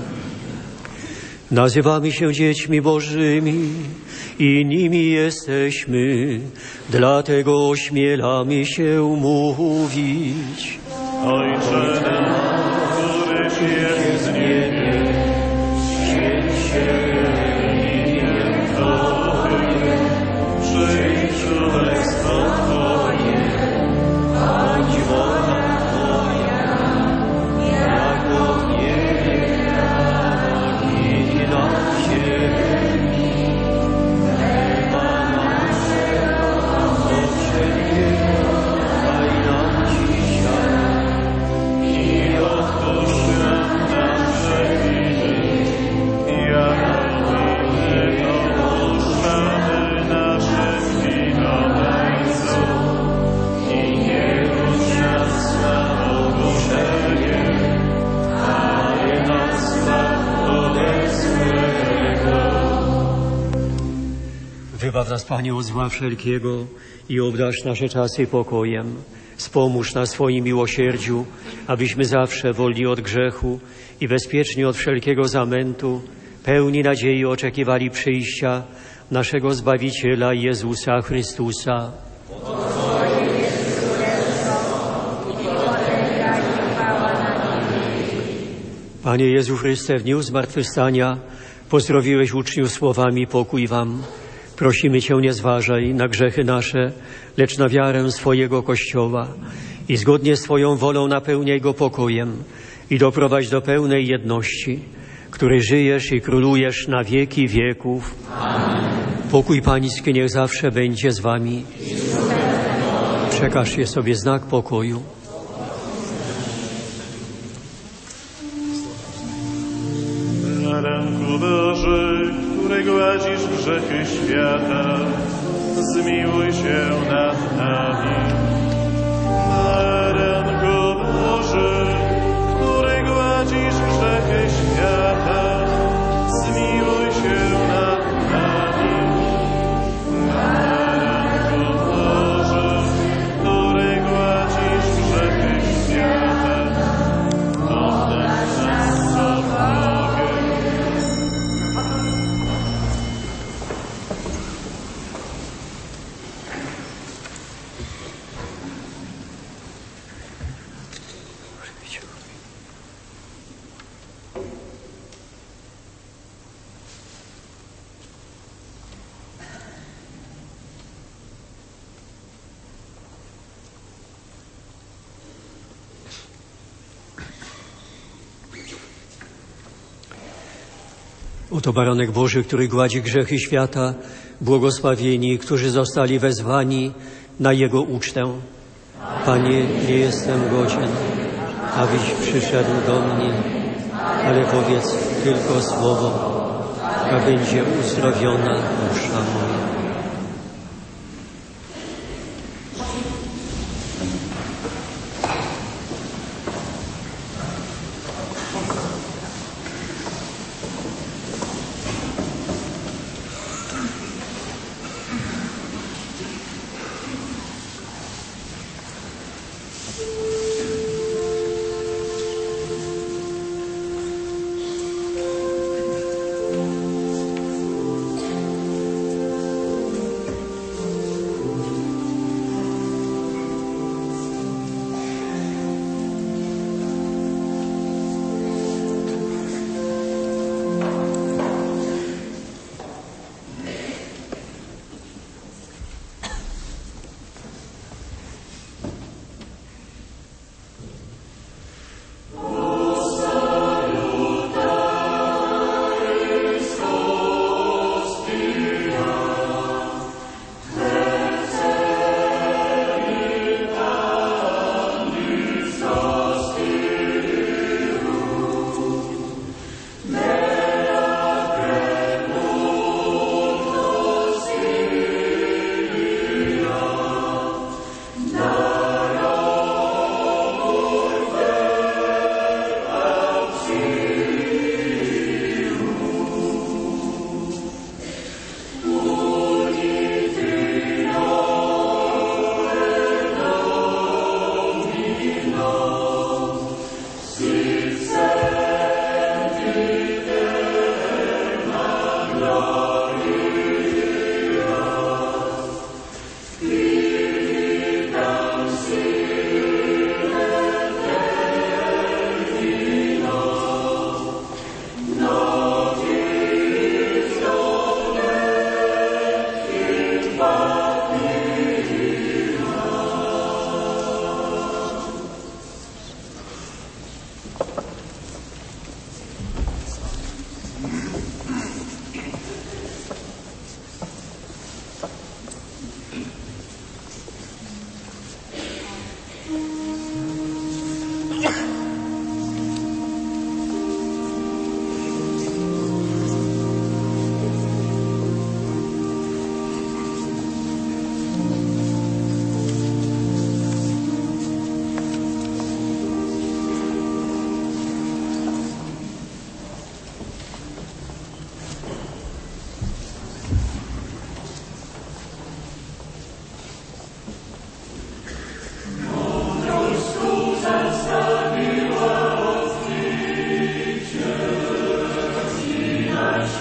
Nazywamy się dziećmi Bożymi i nimi jesteśmy, dlatego ośmielamy się mówić: Ojcze nasz, któryś jest w niebie, święć się imię Twoje, przyjdź królestwo Twoje, bądź wola Twoja, jako w niebie, tak i na ziemi. Chleba naszego powszedniego daj nam dziś Wybaw nas, Panie, od zła wszelkiego i obdarz nasze czasy pokojem. Wspomóż nas swoim miłosierdziu, abyśmy zawsze wolni od grzechu i bezpieczni od wszelkiego zamętu, pełni nadziei oczekiwali przyjścia naszego Zbawiciela Jezusa Chrystusa. Panie Jezu Chryste, w dniu zmartwychwstania pozdrowiłeś uczniów słowami: pokój wam. Prosimy Cię, nie zważaj na grzechy nasze, lecz na wiarę swojego Kościoła i zgodnie z Twoją wolą napełniaj go pokojem i doprowadź do pełnej jedności, której żyjesz i królujesz na wieki wieków. Amen. Pokój Pański niech zawsze będzie z Wami. Przekażcie sobie znak pokoju. Baranku Boży, który gładzisz grzechy świata, zmiłuj się nad nami. Baranku Boży, który gładzisz grzechy świata, zmiłuj się nad nami. Baranku Boży, który gładzisz grzechy świata, oddaj nas sobie. Oto baranek Boży, który gładzi grzechy świata, błogosławieni, którzy zostali wezwani na Jego ucztę. Panie, nie jestem godzien, abyś przyszedł do mnie, ale powiedz tylko słowo, a będzie uzdrowiona dusza moja.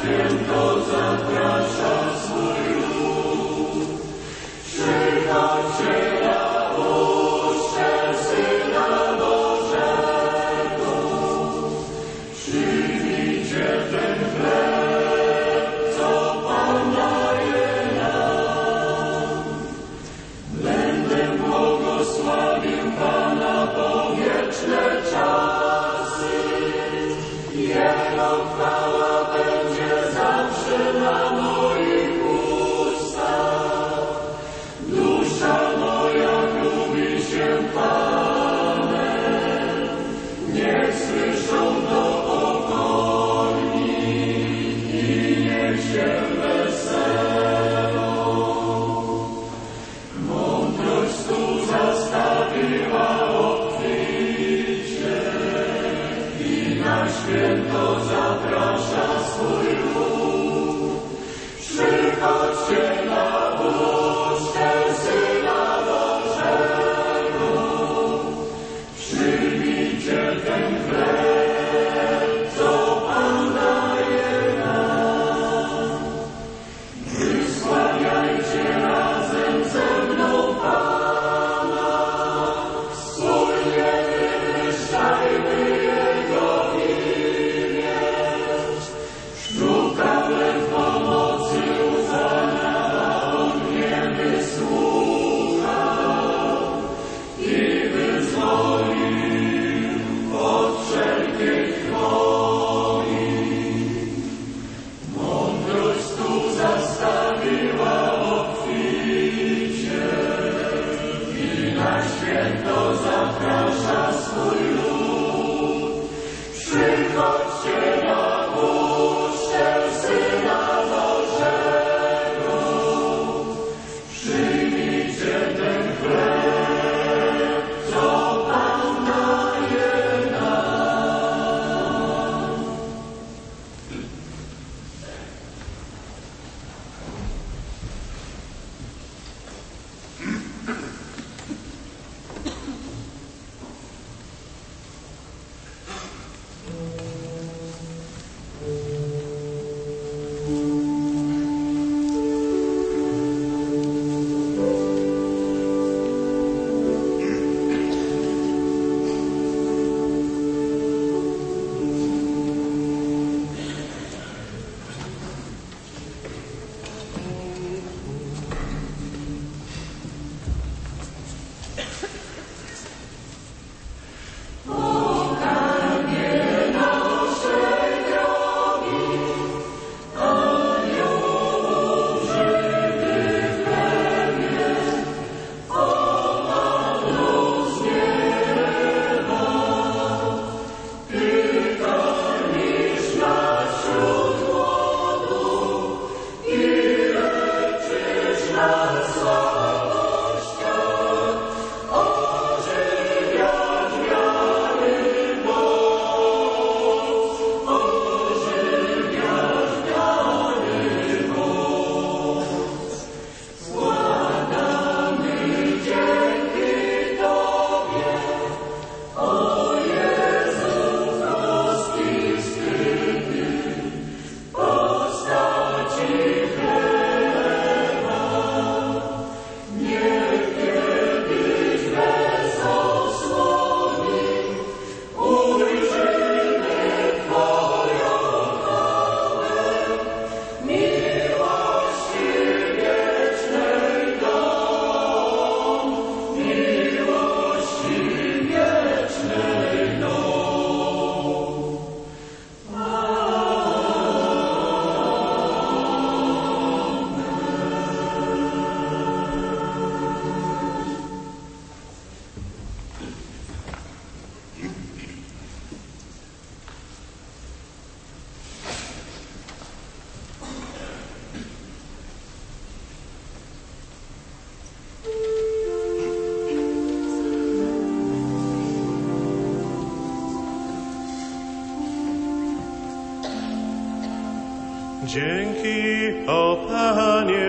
Dzięki, o Panie,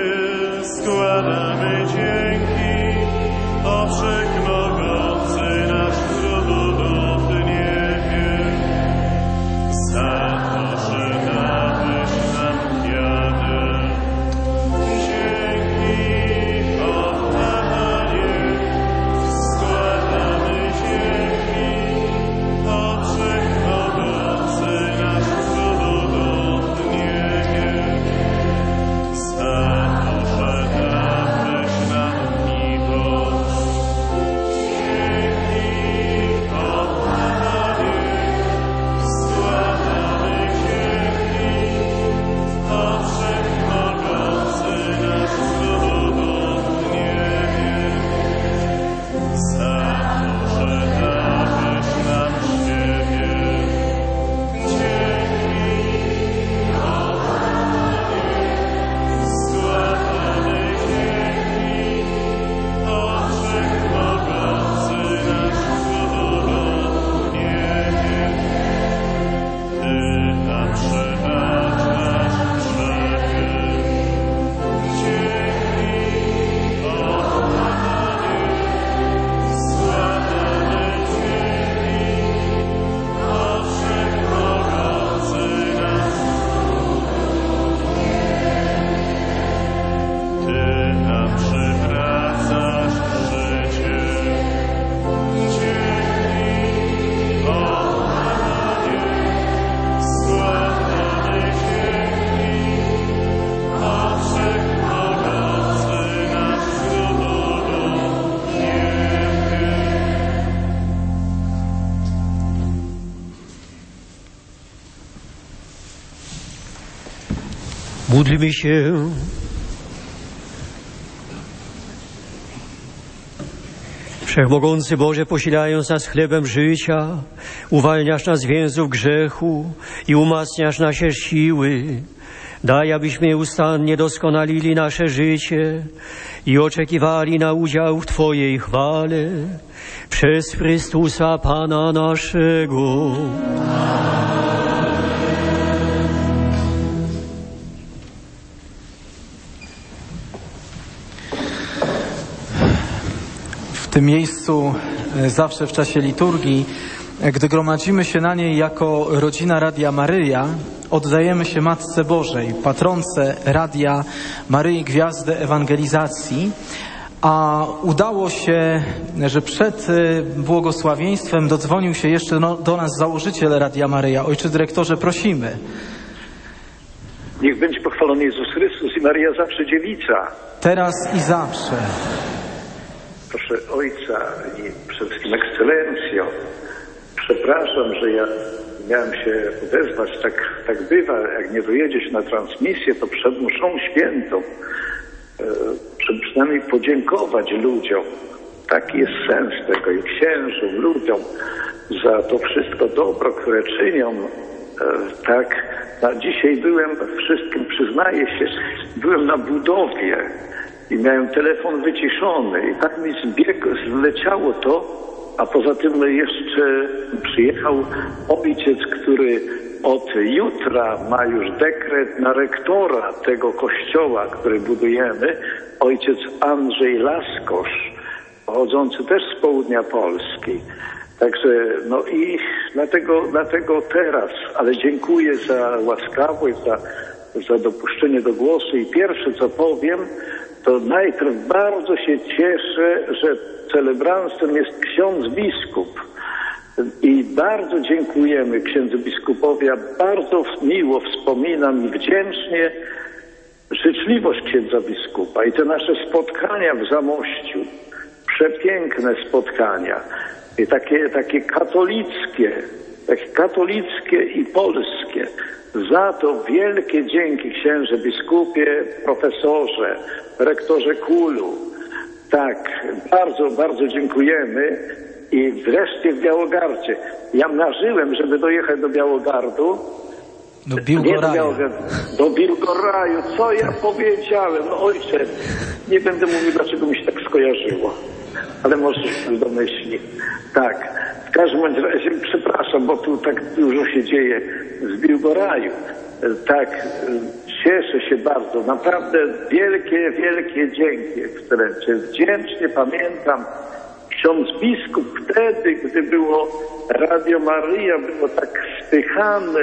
składamy dzięki, o Wszechmogący nasz cudowny niebie, za to, że dałeś nam Módlmy się. Wszechmogący Boże, posilając nas chlebem życia, uwalniasz nas z więzów grzechu i umacniasz nasze siły. Daj, abyśmy nieustannie doskonalili nasze życie i oczekiwali na udział w Twojej chwale. Przez Chrystusa Pana naszego. W tym miejscu zawsze w czasie liturgii, gdy gromadzimy się na niej jako rodzina Radia Maryja, oddajemy się Matce Bożej, patronce Radia Maryi Gwiazdy Ewangelizacji, a udało się, że przed błogosławieństwem dodzwonił się jeszcze do nas założyciel Radia Maryja. Ojcze dyrektorze, prosimy. Niech będzie pochwalony Jezus Chrystus i Maryja zawsze dziewica. Teraz i zawsze. Proszę Ojca i przede wszystkim Ekscelencjo, przepraszam, że ja miałem się odezwać, tak bywa, jak nie dojedziesz na transmisję, to przed mszą świętą, przynajmniej podziękować ludziom. Taki jest sens tego i księżom, ludziom za to wszystko dobro, które czynią. Tak, a dzisiaj byłem, wszystkim przyznaję się, byłem na budowie i miałem telefon wyciszony i tak mi zleciało to, a poza tym jeszcze przyjechał ojciec, który od jutra ma już dekret na rektora tego kościoła, który budujemy, ojciec Andrzej Laskosz, pochodzący też z południa Polski. Także, no i dlatego teraz, ale dziękuję za łaskawość, za dopuszczenie do głosu i pierwsze co powiem, to najpierw bardzo się cieszę, że celebrantem jest ksiądz biskup i bardzo dziękujemy księdzu biskupowi, ja bardzo miło wspominam i wdzięcznie życzliwość księdza biskupa i te nasze spotkania w Zamościu, przepiękne spotkania i takie katolickie i polskie. Za to wielkie dzięki księże biskupie, profesorze, rektorze Kulu. Tak, bardzo, bardzo dziękujemy. I wreszcie w Białogardzie. Ja marzyłem, żeby dojechać do Białogardu. Do Biłgoraju. Do Biłgoraju. Co ja powiedziałem? No ojcze, nie będę mówił, dlaczego mi się tak skojarzyło. Ale może się domyśli. Tak. W każdym razie, przepraszam, bo tu tak dużo się dzieje z Biłgoraju. Tak, cieszę się bardzo. Naprawdę wielkie, wielkie dzięki, Ekscelencjo. Wdzięcznie pamiętam, ksiądz biskup wtedy, gdy było Radio Maryja, było tak spychane,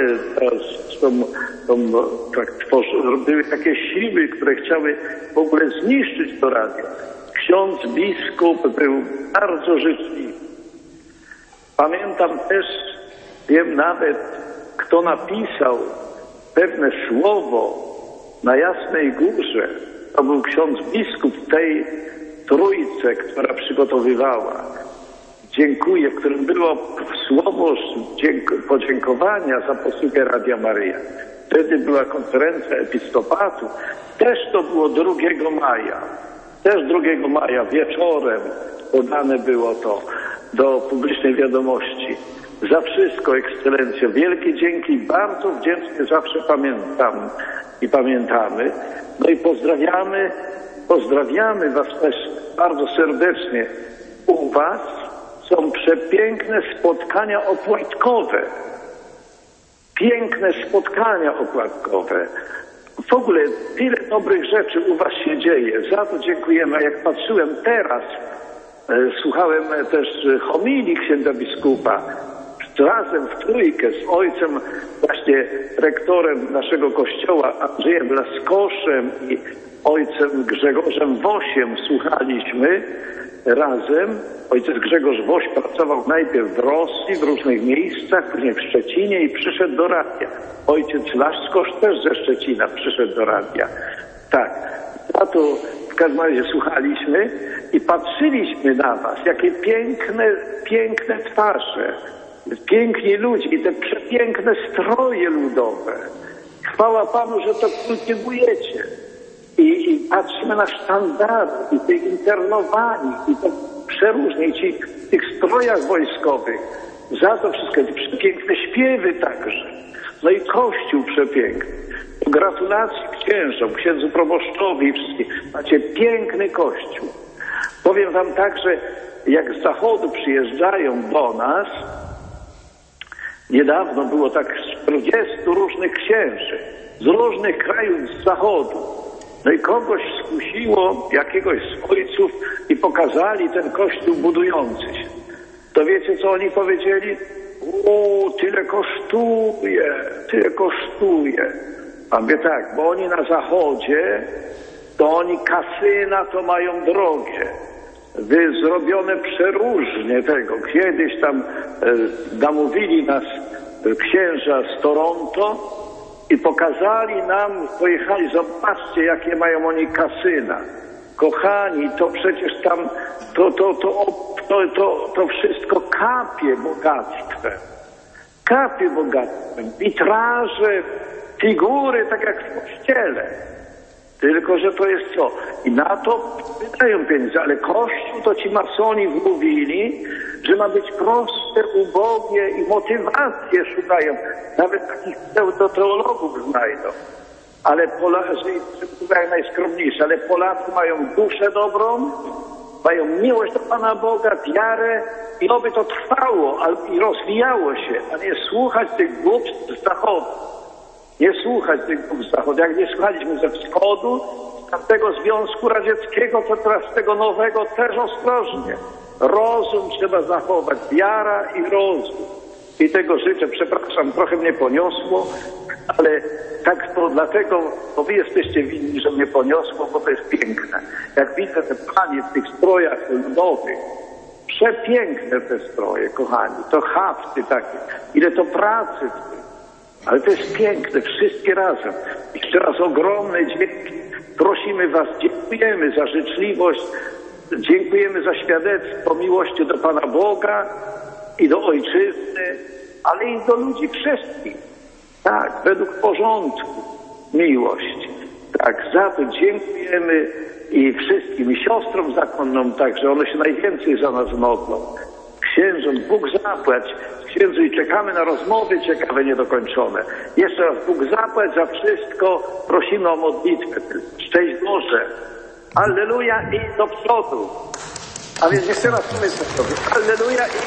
były takie siły, które chciały w ogóle zniszczyć to radio. Ksiądz biskup był bardzo życzliwy. Pamiętam też, wiem nawet, kto napisał pewne słowo na Jasnej Górze. To był ksiądz biskup tej trójce, która przygotowywała. Dziękuję, w którym było słowo podziękowania za posługę Radia Maryja. Wtedy była konferencja episkopatu. Też to było 2 maja. Też 2 maja wieczorem podane było to do publicznej wiadomości. Za wszystko, Ekscelencjo, wielkie dzięki. Bardzo wdzięcznie zawsze pamiętam i pamiętamy. No i pozdrawiamy Was też bardzo serdecznie. U Was są przepiękne spotkania opłatkowe. Piękne spotkania opłatkowe. W ogóle tyle dobrych rzeczy u Was się dzieje. Za to dziękujemy. A jak patrzyłem teraz, słuchałem też homilii księdza biskupa. Razem w trójkę z ojcem, właśnie rektorem naszego kościoła Andrzejem Laskoszem i ojcem Grzegorzem Wosiem słuchaliśmy razem. Ojciec Grzegorz Woś pracował najpierw w Rosji, w różnych miejscach, później w Szczecinie i przyszedł do radia. Ojciec Laskosz też ze Szczecina przyszedł do radia. Tak, za to w każdym razie słuchaliśmy i patrzyliśmy na Was, jakie piękne twarze, piękni ludzie i te przepiękne stroje ludowe. Chwała Panu, że to kultywujecie. I patrzymy na sztandardy, i te internowani, i to przeróżnie, ci w tych strojach wojskowych. Za to wszystko, te przepiękne śpiewy także. No i Kościół przepiękny. Gratulacje księżom, księdzu proboszczowi i wszystkim. Macie piękny Kościół. Powiem wam tak, że jak z zachodu przyjeżdżają do nas, niedawno było tak 40 różnych księży z różnych krajów z zachodu. No i kogoś skusiło, jakiegoś z ojców i pokazali ten kościół budujący się. To wiecie, co oni powiedzieli? O, tyle kosztuje. A mówię tak, bo oni na zachodzie, to oni kasyna to mają drogie. Zrobione przeróżnie tego. Kiedyś tam namówili nas księża z Toronto i pokazali nam, pojechali, zobaczcie, jakie mają oni kasyna. Kochani, to przecież tam to wszystko kapie bogactwem. Kapie bogactwem. Witraże, figury, tak jak w kościele. Tylko że to jest co? I na to wydają pieniądze, ale Kościół to ci masoni wmówili, że ma być proste, ubogie i motywacje szukają. Nawet takich pseudoteologów znajdą. Ale Polacy, najskromniejsze, ale Polacy mają duszę dobrą, mają miłość do Pana Boga, wiarę i oby to trwało i rozwijało się, a nie słuchać tych głupstw z zachodu. Nie słuchać tych głupstw z zachodu. Jak nie słuchaliśmy ze wschodu, z tamtego Związku Radzieckiego, to teraz z tego nowego też ostrożnie. Rozum trzeba zachować, wiara i rozum. I tego życzę, przepraszam, trochę mnie poniosło, ale tak to dlatego, bo wy jesteście winni, że mnie poniosło, bo to jest piękne. Jak widzę te panie w tych strojach ludowych, przepiękne te stroje, kochani, to hafty takie, ile to pracy w tym. Ale to jest piękne, wszystkie razem. Jeszcze raz ogromne dzięki. Prosimy was, dziękujemy za życzliwość, dziękujemy za świadectwo miłości do Pana Boga i do Ojczyzny, ale i do ludzi wszystkich. Tak, według porządku miłość. Tak, za to dziękujemy i wszystkim, i siostrom zakonnom także, one się najwięcej za nas modlą. Księżom, Bóg zapłać. Księdzu, i czekamy na rozmowy ciekawe, niedokończone. Jeszcze raz, Bóg zapłać za wszystko. Prosimy o modlitwę. Szczęść Boże. Alleluja i do przodu. A więc jeszcze raz pomyślę sobie. Alleluja i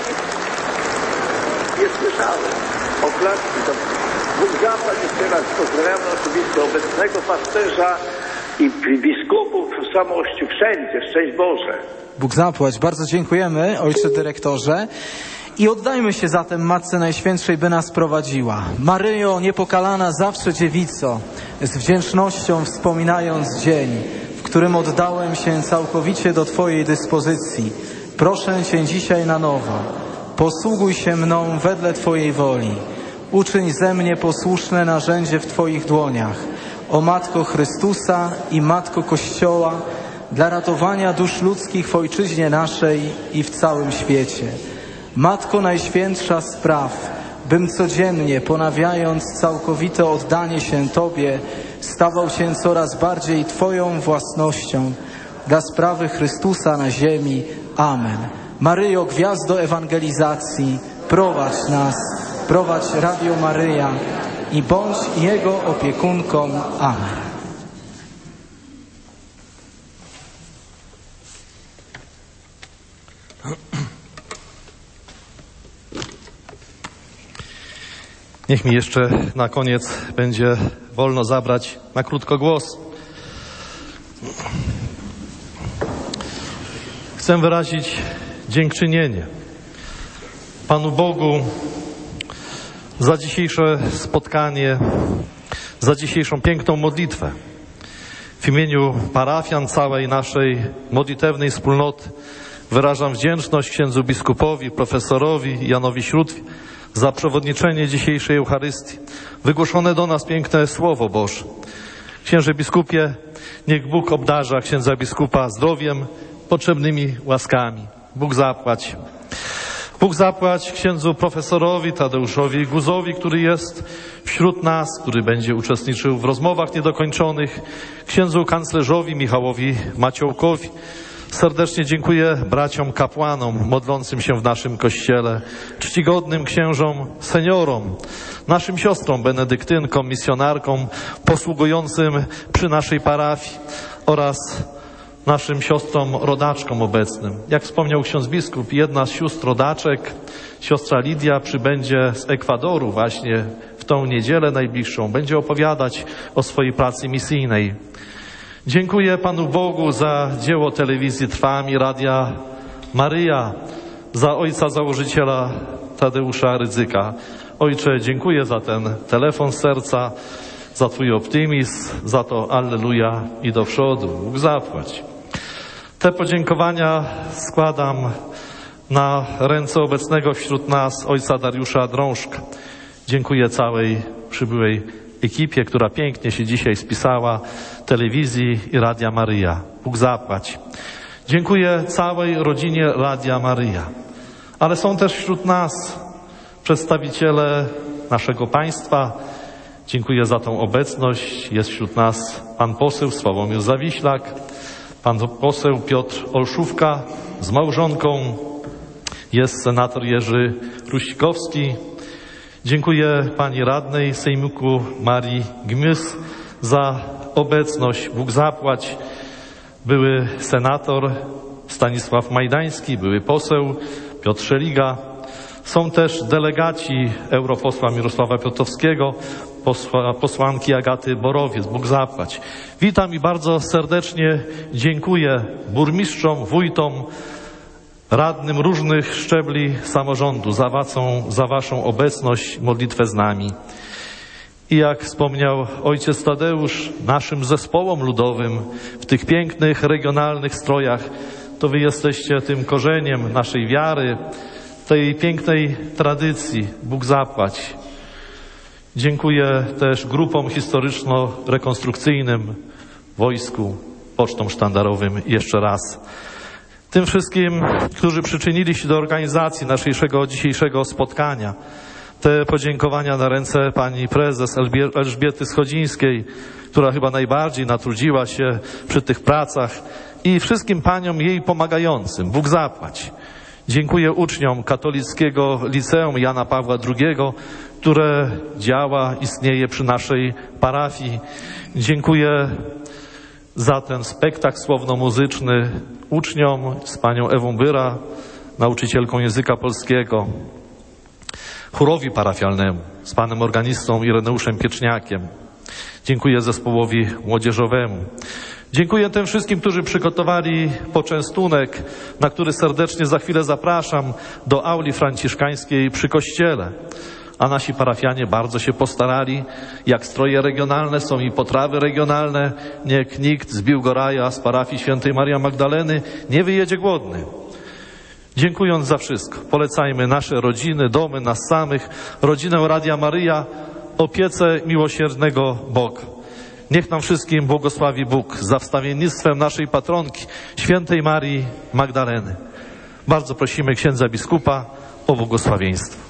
nie słyszałem. Oklaski to Bóg zapłać. Jeszcze raz pozdrawiamy oczywiście obecnego pasterza i biskupów w samości wszędzie. Szczęść Boże. Bóg zapłać. Bardzo dziękujemy, ojcze dyrektorze. I oddajmy się zatem Matce Najświętszej, by nas prowadziła. Maryjo, niepokalana zawsze dziewico, z wdzięcznością wspominając dzień, w którym oddałem się całkowicie do Twojej dyspozycji, proszę Cię dzisiaj na nowo. Posługuj się mną wedle Twojej woli. Uczyń ze mnie posłuszne narzędzie w Twoich dłoniach. O Matko Chrystusa i Matko Kościoła, dla ratowania dusz ludzkich w ojczyźnie naszej i w całym świecie. Matko Najświętsza spraw, bym codziennie, ponawiając całkowite oddanie się Tobie, stawał się coraz bardziej Twoją własnością dla sprawy Chrystusa na ziemi. Amen. Maryjo, gwiazdo ewangelizacji, prowadź nas, prowadź Radio Maryja i bądź Jego opiekunką. Amen. Niech mi jeszcze na koniec będzie wolno zabrać na krótko głos. Chcę wyrazić dziękczynienie Panu Bogu za dzisiejsze spotkanie, za dzisiejszą piękną modlitwę. W imieniu parafian całej naszej modlitewnej wspólnoty wyrażam wdzięczność księdzu biskupowi, profesorowi Janowi Śródwi za przewodniczenie dzisiejszej Eucharystii. Wygłoszone do nas piękne Słowo Boże. Księże biskupie, niech Bóg obdarza księdza biskupa zdrowiem, potrzebnymi łaskami. Bóg zapłać. Bóg zapłać księdzu profesorowi Tadeuszowi Guzowi, który jest wśród nas, który będzie uczestniczył w rozmowach niedokończonych, księdzu kanclerzowi Michałowi Maciołkowi. Serdecznie dziękuję braciom kapłanom modlącym się w naszym kościele, czcigodnym księżom seniorom, naszym siostrom benedyktynkom, misjonarkom posługującym przy naszej parafii oraz naszym siostrom rodaczkom obecnym. Jak wspomniał ksiądz biskup, jedna z sióstr rodaczek, siostra Lidia, przybędzie z Ekwadoru właśnie w tą niedzielę najbliższą. Będzie opowiadać o swojej pracy misyjnej. Dziękuję Panu Bogu za dzieło telewizji Trwam i Radia Maryja, za ojca założyciela Tadeusza Rydzyka. Ojcze, dziękuję za ten telefon z serca, za Twój optymizm, za to alleluja i do przodu. Bóg zapłać. Te podziękowania składam na ręce obecnego wśród nas ojca Dariusza Drążka. Dziękuję całej przybyłej ekipie, która pięknie się dzisiaj spisała, telewizji i Radia Maryja. Bóg zapłać. Dziękuję całej rodzinie Radia Maryja. Ale są też wśród nas przedstawiciele naszego państwa. Dziękuję za tą obecność. Jest wśród nas pan poseł Sławomir Zawiślak, pan poseł Piotr Olszówka z małżonką, jest senator Jerzy Rusikowski. Dziękuję pani radnej Sejmiku Marii Gmys za obecność. Bóg zapłać. Były senator Stanisław Majdański, były poseł Piotr Szeliga. Są też delegaci europosła Mirosława Piotrowskiego, posłanki Agaty Borowiec. Bóg zapłać. Witam i bardzo serdecznie dziękuję burmistrzom, wójtom, radnym różnych szczebli samorządu za waszą obecność, modlitwę z nami. I jak wspomniał ojciec Tadeusz, naszym zespołom ludowym w tych pięknych, regionalnych strojach, to wy jesteście tym korzeniem naszej wiary, tej pięknej tradycji. Bóg zapłać. Dziękuję też grupom historyczno-rekonstrukcyjnym, wojsku, pocztom sztandarowym jeszcze raz. Tym wszystkim, którzy przyczynili się do organizacji naszego dzisiejszego spotkania. Te podziękowania na ręce pani prezes Elżbiety Schodzińskiej, która chyba najbardziej natrudziła się przy tych pracach, i wszystkim paniom jej pomagającym. Bóg zapłać. Dziękuję uczniom Katolickiego Liceum Jana Pawła II, które działa, istnieje przy naszej parafii. Dziękuję za ten spektakl słowno-muzyczny uczniom z panią Ewą Byra, nauczycielką języka polskiego, chórowi parafialnemu z panem organistą Ireneuszem Pieczniakiem. Dziękuję zespołowi młodzieżowemu. Dziękuję tym wszystkim, którzy przygotowali poczęstunek, na który serdecznie za chwilę zapraszam do auli franciszkańskiej przy kościele. A nasi parafianie bardzo się postarali. Jak stroje regionalne, są i potrawy regionalne. Niech nikt z Biłgoraja, z parafii świętej Marii Magdaleny nie wyjedzie głodny. Dziękując za wszystko, polecajmy nasze rodziny, domy, nas samych, rodzinę Radia Maryja, opiece miłosiernego Boga. Niech nam wszystkim błogosławi Bóg za wstawiennictwem naszej patronki, świętej Marii Magdaleny. Bardzo prosimy księdza biskupa o błogosławieństwo.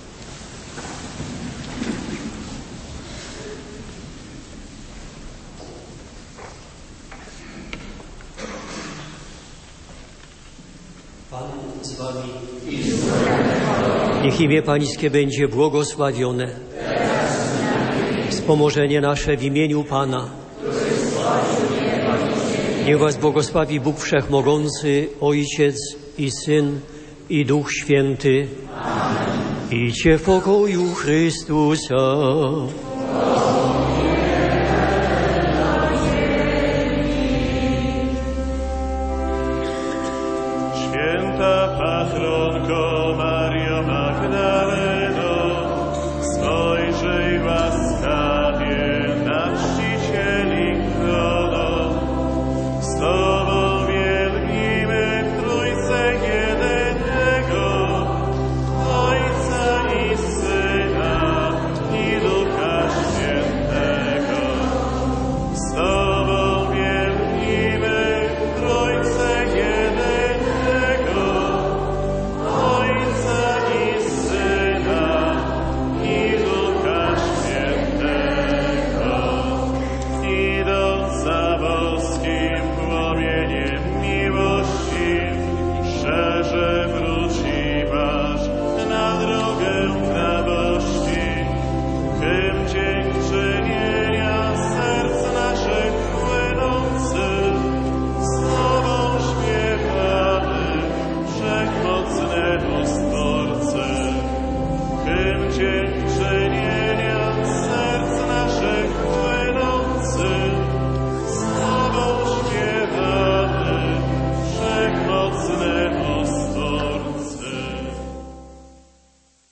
Z wami. Niech imię Pańskie będzie błogosławione. Wspomożenie nasze w imieniu Pana. Niech was błogosławi Bóg Wszechmogący, Ojciec i Syn i Duch Święty. Idźcie w pokoju Chrystusa.